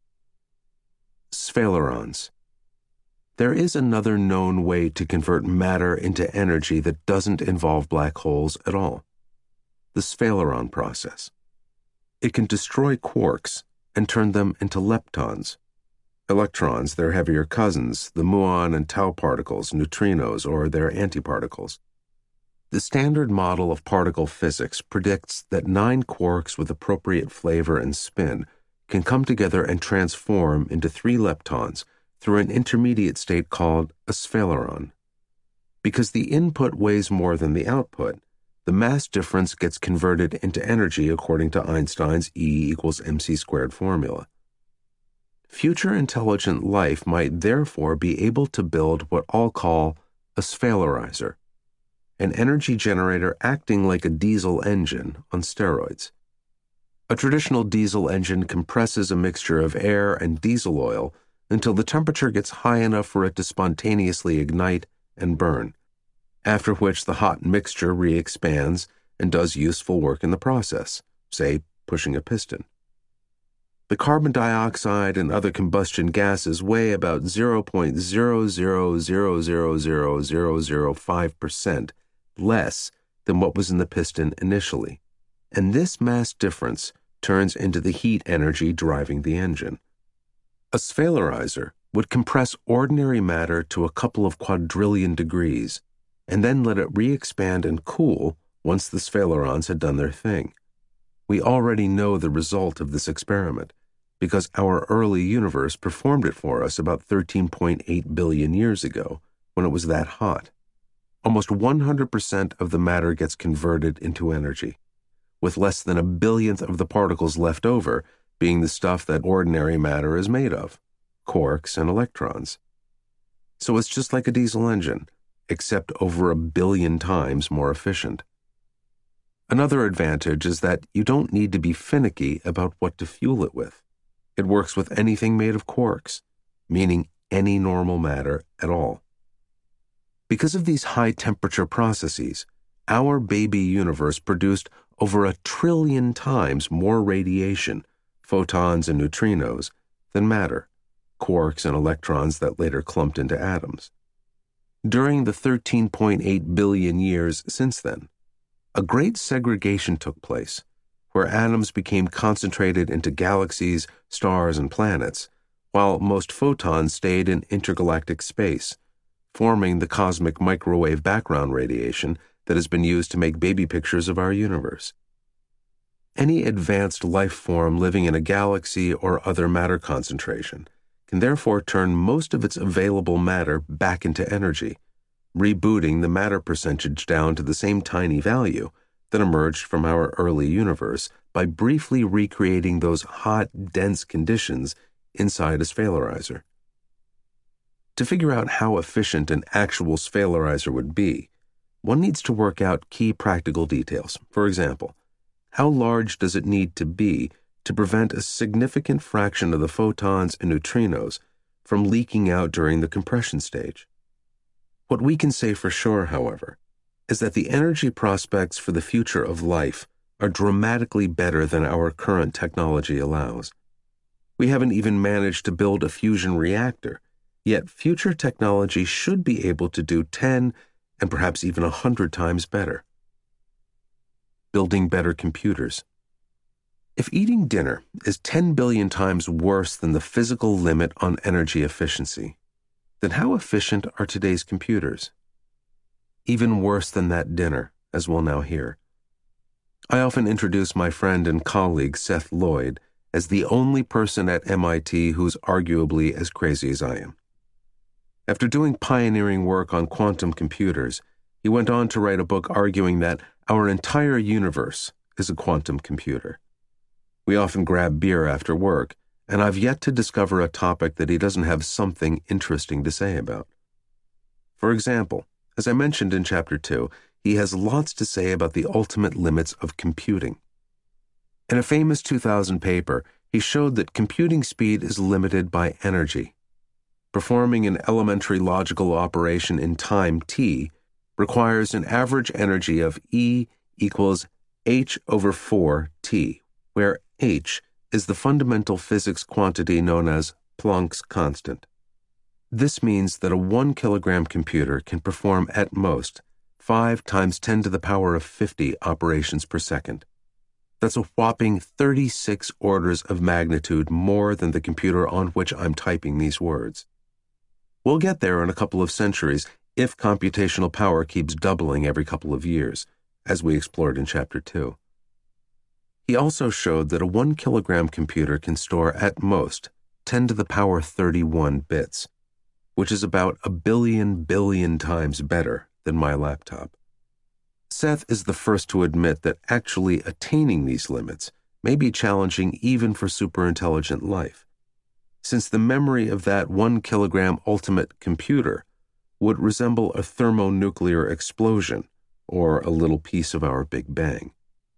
Sphalerons. There is another known way to convert matter into energy that doesn't involve black holes at all: the Sphaleron process. It can destroy quarks and turn them into leptons. Electrons, their heavier cousins, the muon and tau particles, neutrinos, or their antiparticles. The standard model of particle physics predicts that 9 quarks with appropriate flavor and spin can come together and transform into 3 leptons through an intermediate state called a sphaleron. Because the input weighs more than the output, the mass difference gets converted into energy according to Einstein's E=mc² formula. Future intelligent life might therefore be able to build what I'll call a sphalerizer, an energy generator acting like a diesel engine on steroids. A traditional diesel engine compresses a mixture of air and diesel oil until the temperature gets high enough for it to spontaneously ignite and burn, after which the hot mixture re-expands and does useful work in the process, say pushing a piston. The carbon dioxide and other combustion gases weigh about 0.0000005% less than what was in the piston initially, and this mass difference turns into the heat energy driving the engine. A sphalerizer would compress ordinary matter to a couple of quadrillion degrees, and then let it re-expand and cool once the sphalerons had done their thing. We already know the result of this experiment, because our early universe performed it for us about 13.8 billion years ago, when it was that hot. Almost 100% of the matter gets converted into energy, with less than a billionth of the particles left over being the stuff that ordinary matter is made of, quarks and electrons. So it's just like a diesel engine, except over 1 billion times more efficient. Another advantage is that you don't need to be finicky about what to fuel it with. It works with anything made of quarks, meaning any normal matter at all. Because of these high-temperature processes, our baby universe produced over 1 trillion times more radiation, photons and neutrinos, than matter, quarks and electrons that later clumped into atoms. During the 13.8 billion years since then, a great segregation took place, where atoms became concentrated into galaxies, stars, and planets, while most photons stayed in intergalactic space, forming the cosmic microwave background radiation that has been used to make baby pictures of our universe. Any advanced life form living in a galaxy or other matter concentration can therefore turn most of its available matter back into energy, rebooting the matter percentage down to the same tiny value that emerged from our early universe by briefly recreating those hot, dense conditions inside a sphalerizer. To figure out how efficient an actual sphalerizer would be, one needs to work out key practical details. For example, how large does it need to be to prevent a significant fraction of the photons and neutrinos from leaking out during the compression stage? What we can say for sure, however, is that the energy prospects for the future of life are dramatically better than our current technology allows. We haven't even managed to build a fusion reactor, Yet future technology should be able to do 10 and perhaps even 100 times better. Building better computers. If eating dinner is 10 billion times worse than the physical limit on energy efficiency, then how efficient are today's computers? Even worse than that dinner, as we'll now hear. I often introduce my friend and colleague Seth Lloyd as the only person at MIT who's arguably as crazy as I am. After doing pioneering work on quantum computers, he went on to write a book arguing that our entire universe is a quantum computer. We often grab beer after work, and I've yet to discover a topic that he doesn't have something interesting to say about. For example, as I mentioned in Chapter 2, he has lots to say about the ultimate limits of computing. In a famous 2000 paper, he showed that computing speed is limited by energy. Performing an elementary logical operation in time t requires an average energy of E equals h over 4t, where h is the fundamental physics quantity known as Planck's constant. This means that a 1 kilogram computer can perform at most 5 times 10 to the power of 50 operations per second. That's a whopping 36 orders of magnitude more than the computer on which I'm typing these words. We'll get there in a couple of centuries if computational power keeps doubling every couple of years, as we explored in Chapter 2. He also showed that a 1 kilogram computer can store at most 10 to the power 31 bits, which is about a billion times better than my laptop. Seth is the first to admit that actually attaining these limits may be challenging even for superintelligent life, since the memory of that 1 kilogram ultimate computer would resemble a thermonuclear explosion or a little piece of our Big Bang.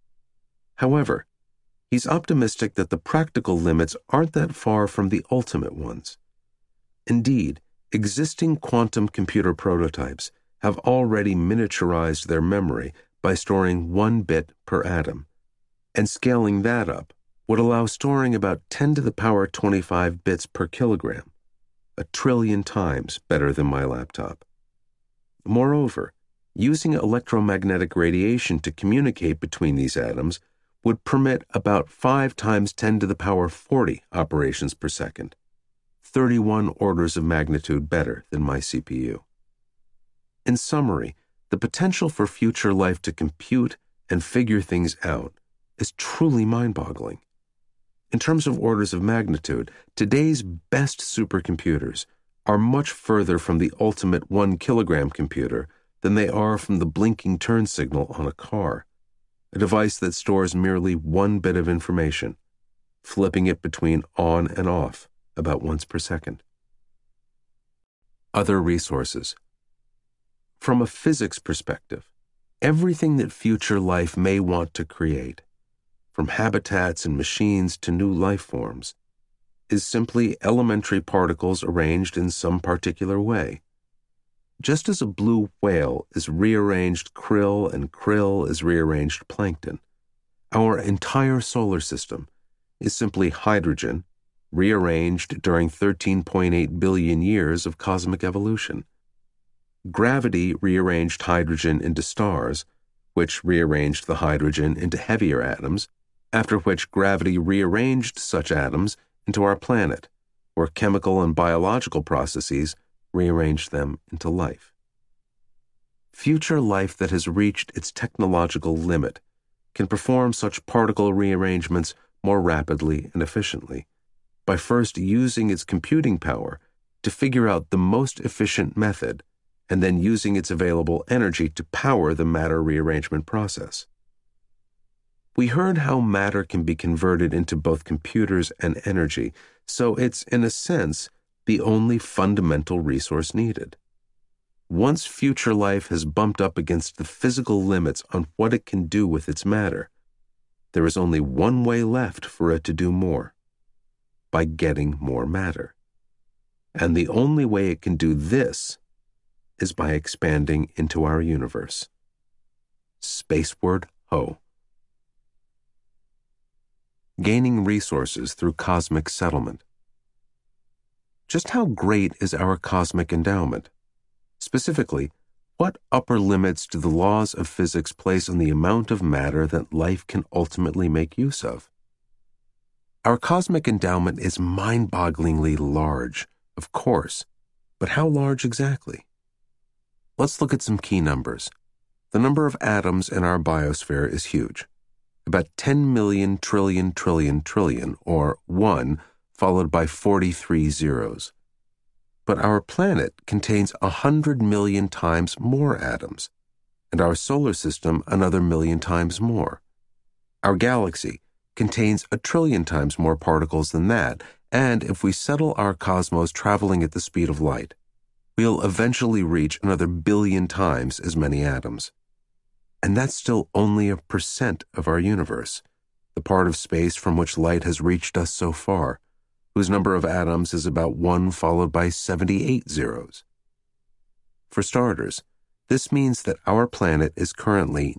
However, he's optimistic that the practical limits aren't that far from the ultimate ones. Indeed, existing quantum computer prototypes have already miniaturized their memory by storing 1 bit per atom, and scaling that up would allow storing about 10 to the power 25 bits per kilogram, a trillion times better than my laptop. Moreover, using electromagnetic radiation to communicate between these atoms would permit about 5 times 10 to the power 40 operations per second, 31 orders of magnitude better than my CPU. In summary, the potential for future life to compute and figure things out is truly mind-boggling. In terms of orders of magnitude, today's best supercomputers are much further from the ultimate 1 kilogram computer than they are from the blinking turn signal on a car, a device that stores merely 1 bit of information, flipping it between on and off about once per second. Other resources. From a physics perspective, everything that future life may want to create, from habitats and machines to new life forms, is simply elementary particles arranged in some particular way. Just as a blue whale is rearranged krill and krill is rearranged plankton, our entire solar system is simply hydrogen rearranged during 13.8 billion years of cosmic evolution. Gravity rearranged hydrogen into stars, which rearranged the hydrogen into heavier atoms, after which gravity rearranged such atoms into our planet, where chemical and biological processes rearranged them into life. Future life that has reached its technological limit can perform such particle rearrangements more rapidly and efficiently, by first using its computing power to figure out the most efficient method and then using its available energy to power the matter rearrangement process. We heard how matter can be converted into both computers and energy, so it's, in a sense, the only fundamental resource needed. Once future life has bumped up against the physical limits on what it can do with its matter, there is only one way left for it to do more: by getting more matter. And the only way it can do this is by expanding into our universe. Spaceward Ho. Gaining resources through cosmic settlement. Just how great is our cosmic endowment? Specifically, what upper limits do the laws of physics place on the amount of matter that life can ultimately make use of? Our cosmic endowment is mind-bogglingly large, of course, but how large exactly? Let's look at some key numbers. The number of atoms in our biosphere is huge. About 10 million trillion trillion trillion, or 1, followed by 43 zeros. But our planet contains 100 million times more atoms, and our solar system another million times more. Our galaxy contains 1 trillion times more particles than that, and if we settle our cosmos traveling at the speed of light, we'll eventually reach another billion times as many atoms. And that's still only 1% of our universe, the part of space from which light has reached us so far, whose number of atoms is about 1 followed by 78 zeros. For starters, this means that our planet is currently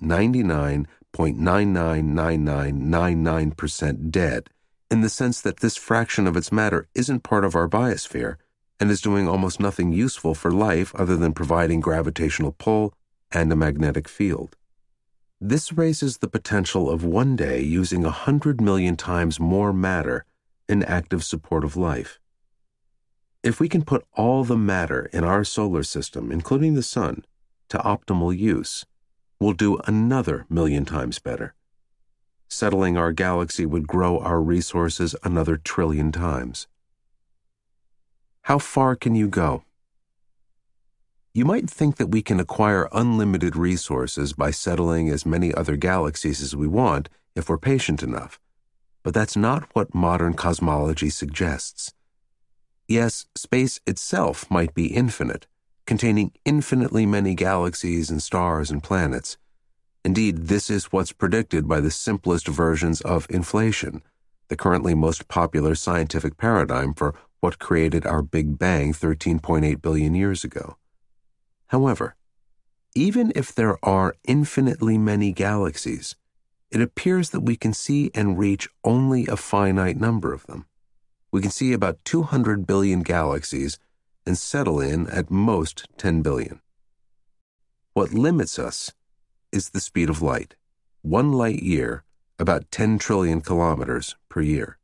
99.999999% dead, in the sense that this fraction of its matter isn't part of our biosphere and is doing almost nothing useful for life other than providing gravitational pull and a magnetic field. This raises the potential of one day using 100 million times more matter in active support of life. If we can put all the matter in our solar system, including the sun, to optimal use, we'll do another million times better. Settling our galaxy would grow our resources another trillion times. How far can you go? You might think that we can acquire unlimited resources by settling as many other galaxies as we want if we're patient enough, but that's not what modern cosmology suggests. Yes, space itself might be infinite, containing infinitely many galaxies and stars and planets. Indeed, this is what's predicted by the simplest versions of inflation, the currently most popular scientific paradigm for what created our Big Bang 13.8 billion years ago. However, even if there are infinitely many galaxies, it appears that we can see and reach only a finite number of them. We can see about 200 billion galaxies and settle in at most 10 billion. What limits us is the speed of light, 1 light year, about 10 trillion kilometers per year.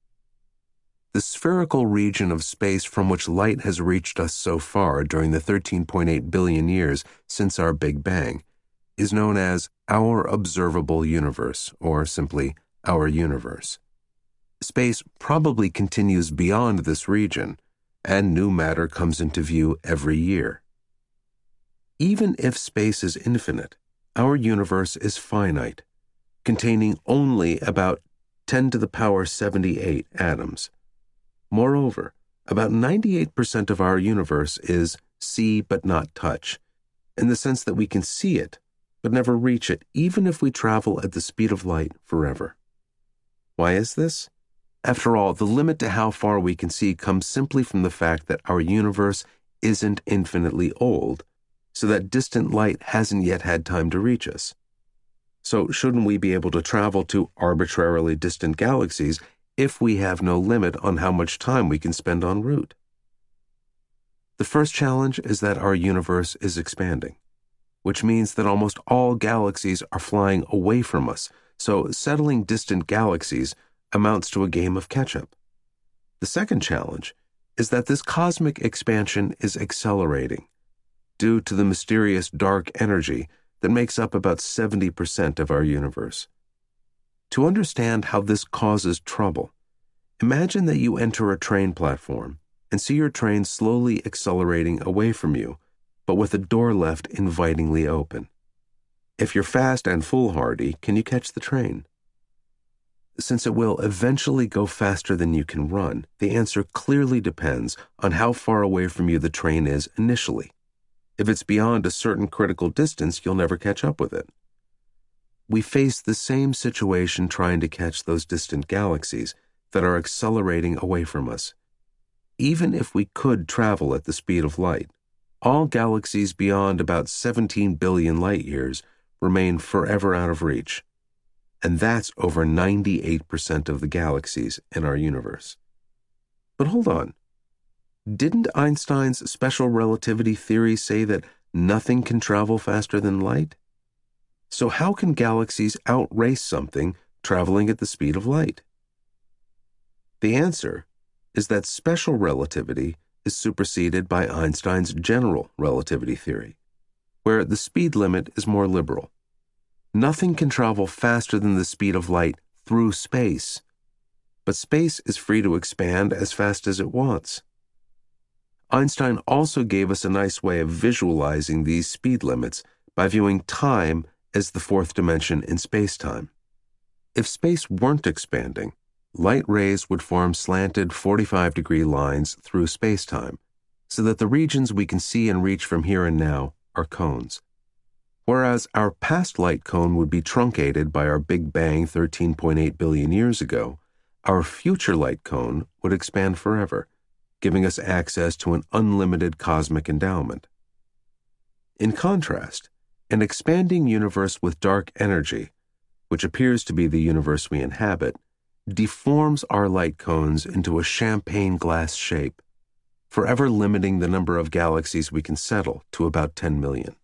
The spherical region of space from which light has reached us so far during the 13.8 billion years since our Big Bang is known as our observable universe, or simply our universe. Space probably continues beyond this region, and new matter comes into view every year. Even if space is infinite, our universe is finite, containing only about 10 to the power 78 atoms. Moreover, about 98% of our universe is see but not touch, in the sense that we can see it, but never reach it, even if we travel at the speed of light forever. Why is this? After all, the limit to how far we can see comes simply from the fact that our universe isn't infinitely old, so that distant light hasn't yet had time to reach us. So shouldn't we be able to travel to arbitrarily distant galaxies if we have no limit on how much time we can spend en route? The first challenge is that our universe is expanding, which means that almost all galaxies are flying away from us, so settling distant galaxies amounts to a game of catch-up. The second challenge is that this cosmic expansion is accelerating due to the mysterious dark energy that makes up about 70% of our universe. To understand how this causes trouble, imagine that you enter a train platform and see your train slowly accelerating away from you, but with a door left invitingly open. If you're fast and foolhardy, can you catch the train? Since it will eventually go faster than you can run, the answer clearly depends on how far away from you the train is initially. If it's beyond a certain critical distance, you'll never catch up with it. We face the same situation trying to catch those distant galaxies that are accelerating away from us. Even if we could travel at the speed of light, all galaxies beyond about 17 billion light-years remain forever out of reach. And that's over 98% of the galaxies in our universe. But hold on. Didn't Einstein's special relativity theory say that nothing can travel faster than light? So how can galaxies outrace something traveling at the speed of light? The answer is that special relativity is superseded by Einstein's general relativity theory, where the speed limit is more liberal. Nothing can travel faster than the speed of light through space, but space is free to expand as fast as it wants. Einstein also gave us a nice way of visualizing these speed limits by viewing time as the fourth dimension in space-time. If space weren't expanding, light rays would form slanted 45-degree lines through space-time, so that the regions we can see and reach from here and now are cones. Whereas our past light cone would be truncated by our Big Bang 13.8 billion years ago, our future light cone would expand forever, giving us access to an unlimited cosmic endowment. In contrast, an expanding universe with dark energy, which appears to be the universe we inhabit, deforms our light cones into a champagne glass shape, forever limiting the number of galaxies we can settle to about 10 million.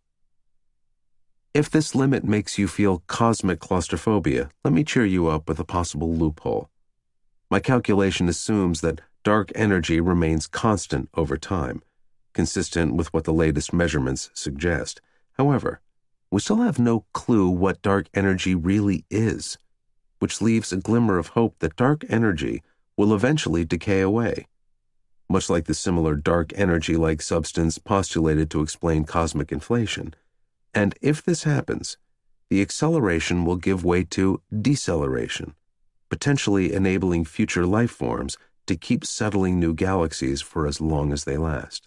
If this limit makes you feel cosmic claustrophobia, let me cheer you up with a possible loophole. My calculation assumes that dark energy remains constant over time, consistent with what the latest measurements suggest. However, we still have no clue what dark energy really is, which leaves a glimmer of hope that dark energy will eventually decay away, much like the similar dark energy-like substance postulated to explain cosmic inflation. And if this happens, the acceleration will give way to deceleration, potentially enabling future life forms to keep settling new galaxies for as long as they last.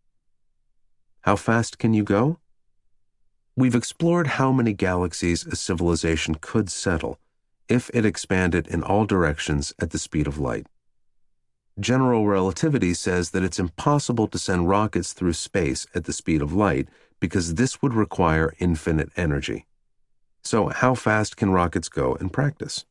How fast can you go? We've explored how many galaxies a civilization could settle if it expanded in all directions at the speed of light. General relativity says that it's impossible to send rockets through space at the speed of light because this would require infinite energy. So how fast can rockets go in practice?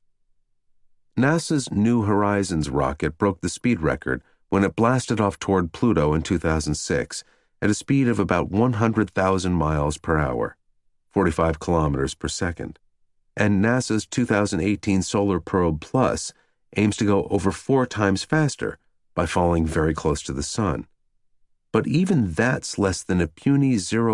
NASA's New Horizons rocket broke the speed record when it blasted off toward Pluto in 2006 at a speed of about 100,000 miles per hour, 45 kilometers per second. And NASA's 2018 Solar Probe Plus aims to go over 4 times faster by falling very close to the Sun. But even that's less than a puny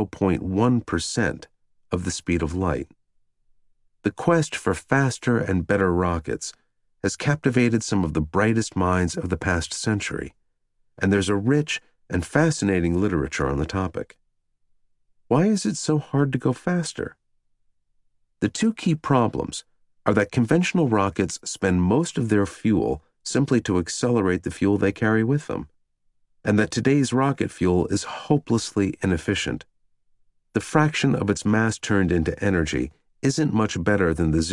0.1% of the speed of light. The quest for faster and better rockets has captivated some of the brightest minds of the past century, and there's a rich and fascinating literature on the topic. Why is it so hard to go faster? The two key problems are that conventional rockets spend most of their fuel simply to accelerate the fuel they carry with them, and that today's rocket fuel is hopelessly inefficient. The fraction of its mass turned into energy isn't much better than the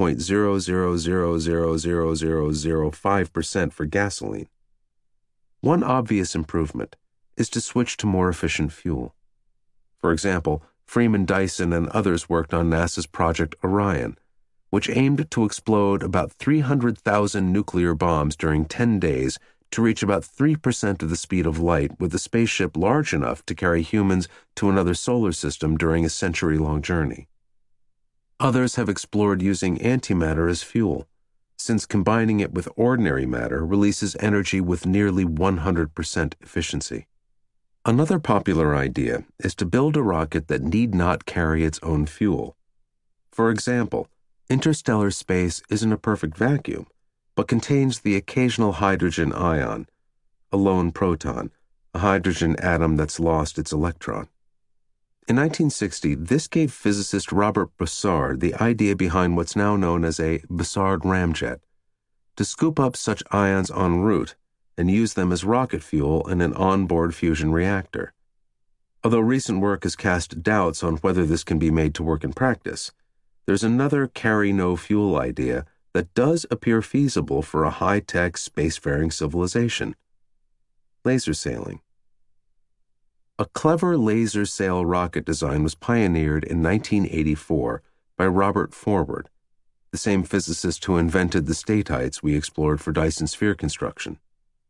0.000000005% for gasoline. One obvious improvement is to switch to more efficient fuel. For example, Freeman Dyson and others worked on NASA's Project Orion, which aimed to explode about 300,000 nuclear bombs during 10 days to reach about 3% of the speed of light with a spaceship large enough to carry humans to another solar system during a century-long journey. Others have explored using antimatter as fuel, since combining it with ordinary matter releases energy with nearly 100% efficiency. Another popular idea is to build a rocket that need not carry its own fuel. For example, interstellar space isn't a perfect vacuum, but contains the occasional hydrogen ion, a lone proton, a hydrogen atom that's lost its electron. In 1960, this gave physicist Robert Bussard the idea behind what's now known as a Bussard ramjet, to scoop up such ions en route and use them as rocket fuel in an onboard fusion reactor. Although recent work has cast doubts on whether this can be made to work in practice, there's another carry-no-fuel idea that does appear feasible for a high-tech spacefaring civilization: laser sailing. A clever laser sail rocket design was pioneered in 1984 by Robert Forward, the same physicist who invented the statites we explored for Dyson sphere construction.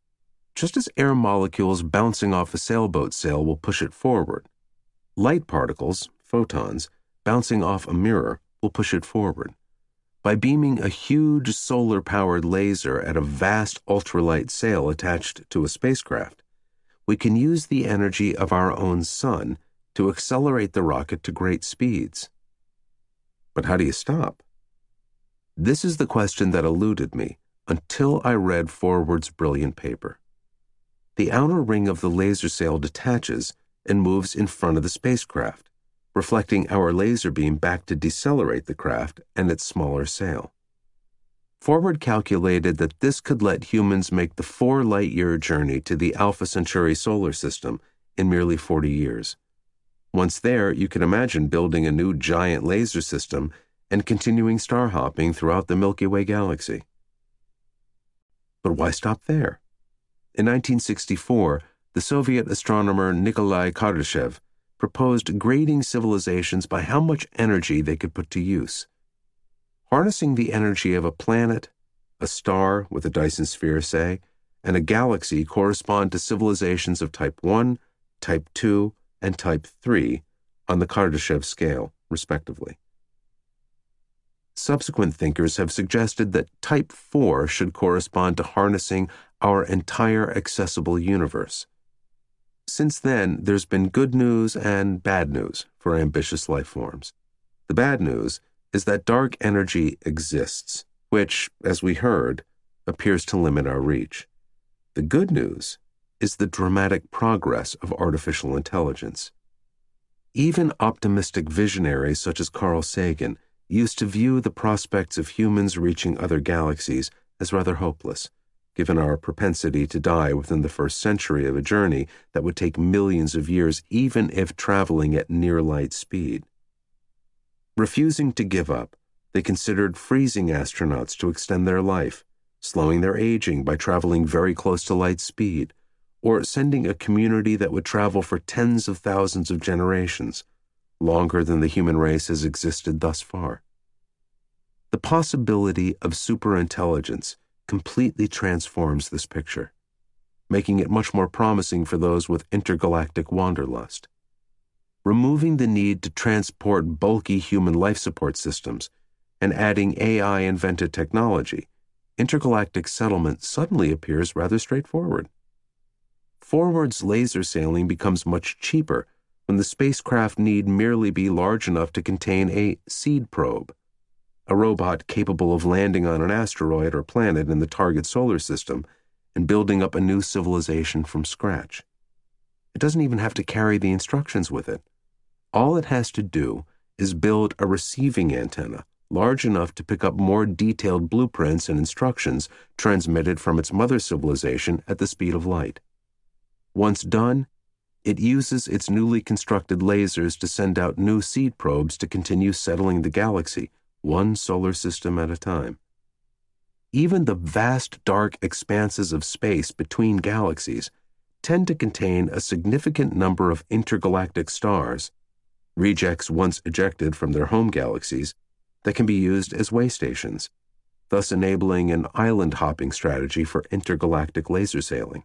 just as air molecules bouncing off a sailboat sail will push it forward. Light particles, photons, bouncing off a mirror will push it forward. By beaming a huge solar-powered laser at a vast ultralight sail attached to a spacecraft, we can use the energy of our own sun to accelerate the rocket to great speeds. But how do you stop? This is the question that eluded me until I read Forward's brilliant paper. The outer ring of the laser sail detaches and moves in front of the spacecraft, reflecting our laser beam back to decelerate the craft and its smaller sail. Forward calculated that this could let humans make the 4-light-year journey to the Alpha Centauri solar system in merely 40 years. Once there, you can imagine building a new giant laser system and continuing star hopping throughout the Milky Way galaxy. But why stop there? In 1964, the Soviet astronomer Nikolai Kardashev proposed grading civilizations by how much energy they could put to use. Harnessing the energy of a planet, a star with a Dyson sphere, say, and a galaxy correspond to civilizations of Type 1, Type 2, and Type 3 on the Kardashev scale, respectively. Subsequent thinkers have suggested that Type 4 should correspond to harnessing our entire accessible universe. Since then, there's been good news and bad news for ambitious life forms. The bad news is that dark energy exists, which, as we heard, appears to limit our reach. The good news is the dramatic progress of artificial intelligence. Even optimistic visionaries such as Carl Sagan used to view the prospects of humans reaching other galaxies as rather hopeless, given our propensity to die within the first century of a journey that would take millions of years even if traveling at near-light speed. Refusing to give up, they considered freezing astronauts to extend their life, slowing their aging by traveling very close to light speed, or sending a community that would travel for tens of thousands of generations, longer than the human race has existed thus far. The possibility of superintelligence completely transforms this picture, making it much more promising for those with intergalactic wanderlust. Removing the need to transport bulky human life support systems and adding AI-invented technology, intergalactic settlement suddenly appears rather straightforward. Forward's laser sailing becomes much cheaper when the spacecraft need merely be large enough to contain a seed probe, a robot capable of landing on an asteroid or planet in the target solar system and building up a new civilization from scratch. It doesn't even have to carry the instructions with it. All it has to do is build a receiving antenna large enough to pick up more detailed blueprints and instructions transmitted from its mother civilization at the speed of light. Once done, it uses its newly constructed lasers to send out new seed probes to continue settling the galaxy, one solar system at a time. Even the vast dark expanses of space between galaxies tend to contain a significant number of intergalactic stars, rejects once ejected from their home galaxies, that can be used as way stations, thus enabling an island-hopping strategy for intergalactic laser sailing.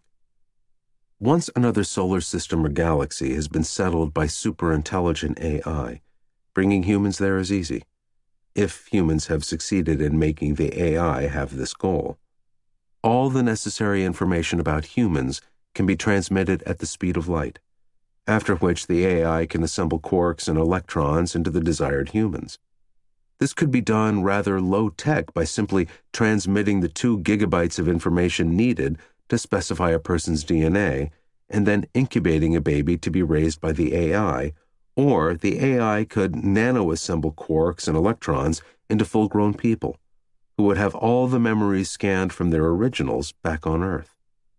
Once another solar system or galaxy has been settled by superintelligent AI, bringing humans there is easy, if humans have succeeded in making the AI have this goal. All the necessary information about humans can be transmitted at the speed of light, after which the AI can assemble quarks and electrons into the desired humans. This could be done rather low-tech by simply transmitting the 2 gigabytes of information needed to specify a person's DNA, and then incubating a baby to be raised by the AI, or the AI could nano-assemble quarks and electrons into full-grown people, who would have all the memories scanned from their originals back on Earth.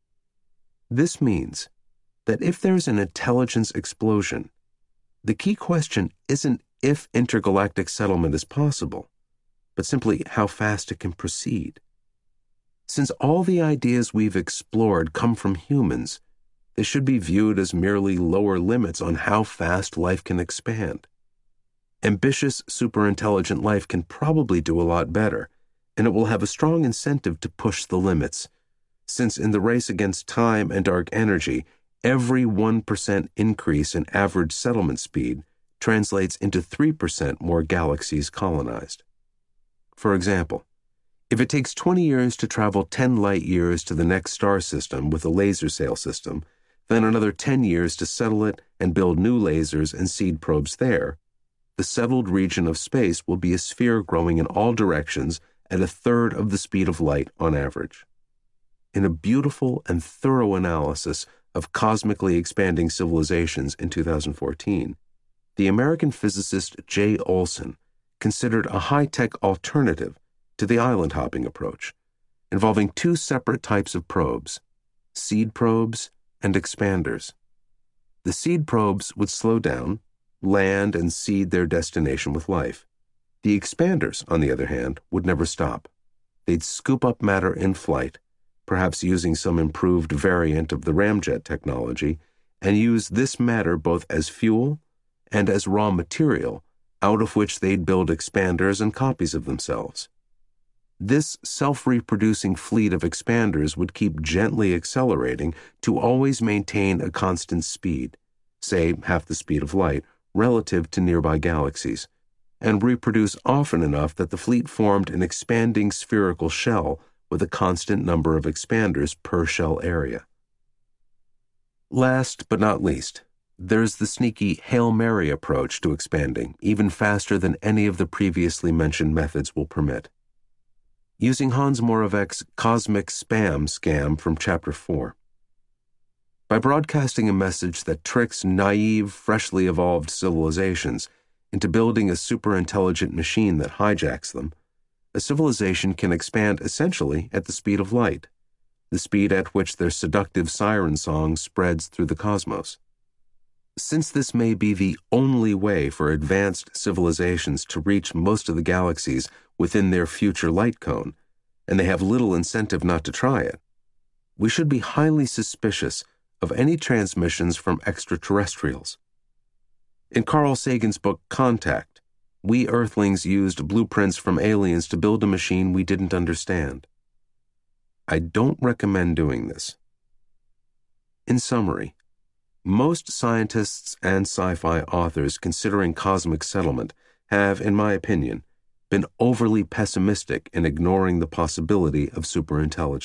This means that if there's an intelligence explosion, the key question isn't if intergalactic settlement is possible, but simply how fast it can proceed. Since all the ideas we've explored come from humans, they should be viewed as merely lower limits on how fast life can expand. Ambitious, superintelligent life can probably do a lot better, and it will have a strong incentive to push the limits, since in the race against time and dark energy, every 1% increase in average settlement speed translates into 3% more galaxies colonized. For example, if it takes 20 years to travel 10 light years to the next star system with a laser sail system, then another 10 years to settle it and build new lasers and seed probes there, the settled region of space will be a sphere growing in all directions at a third of the speed of light on average. In a beautiful and thorough analysis of cosmically expanding civilizations in 2014, the American physicist Jay Olson considered a high-tech alternative to the island-hopping approach, involving two separate types of probes, seed probes and expanders. The seed probes would slow down, land, and seed their destination with life. The expanders, on the other hand, would never stop. They'd scoop up matter in flight, perhaps using some improved variant of the ramjet technology, and use this matter both as fuel and as raw material, out of which they'd build expanders and copies of themselves. This self-reproducing fleet of expanders would keep gently accelerating to always maintain a constant speed, say half the speed of light, relative to nearby galaxies, and reproduce often enough that the fleet formed an expanding spherical shell with a constant number of expanders per shell area. Last but not least, there's the sneaky Hail Mary approach to expanding, even faster than any of the previously mentioned methods will permit. Using Hans Moravec's cosmic spam scam from Chapter 4. By broadcasting a message that tricks naive, freshly evolved civilizations into building a superintelligent machine that hijacks them, a civilization can expand essentially at the speed of light, the speed at which their seductive siren song spreads through the cosmos. Since this may be the only way for advanced civilizations to reach most of the galaxies within their future light cone, and they have little incentive not to try it, we should be highly suspicious of any transmissions from extraterrestrials. In Carl Sagan's book Contact, we Earthlings used blueprints from aliens to build a machine we didn't understand. I don't recommend doing this. In summary, most scientists and sci-fi authors considering cosmic settlement have, in my opinion, been overly pessimistic in ignoring the possibility of superintelligence.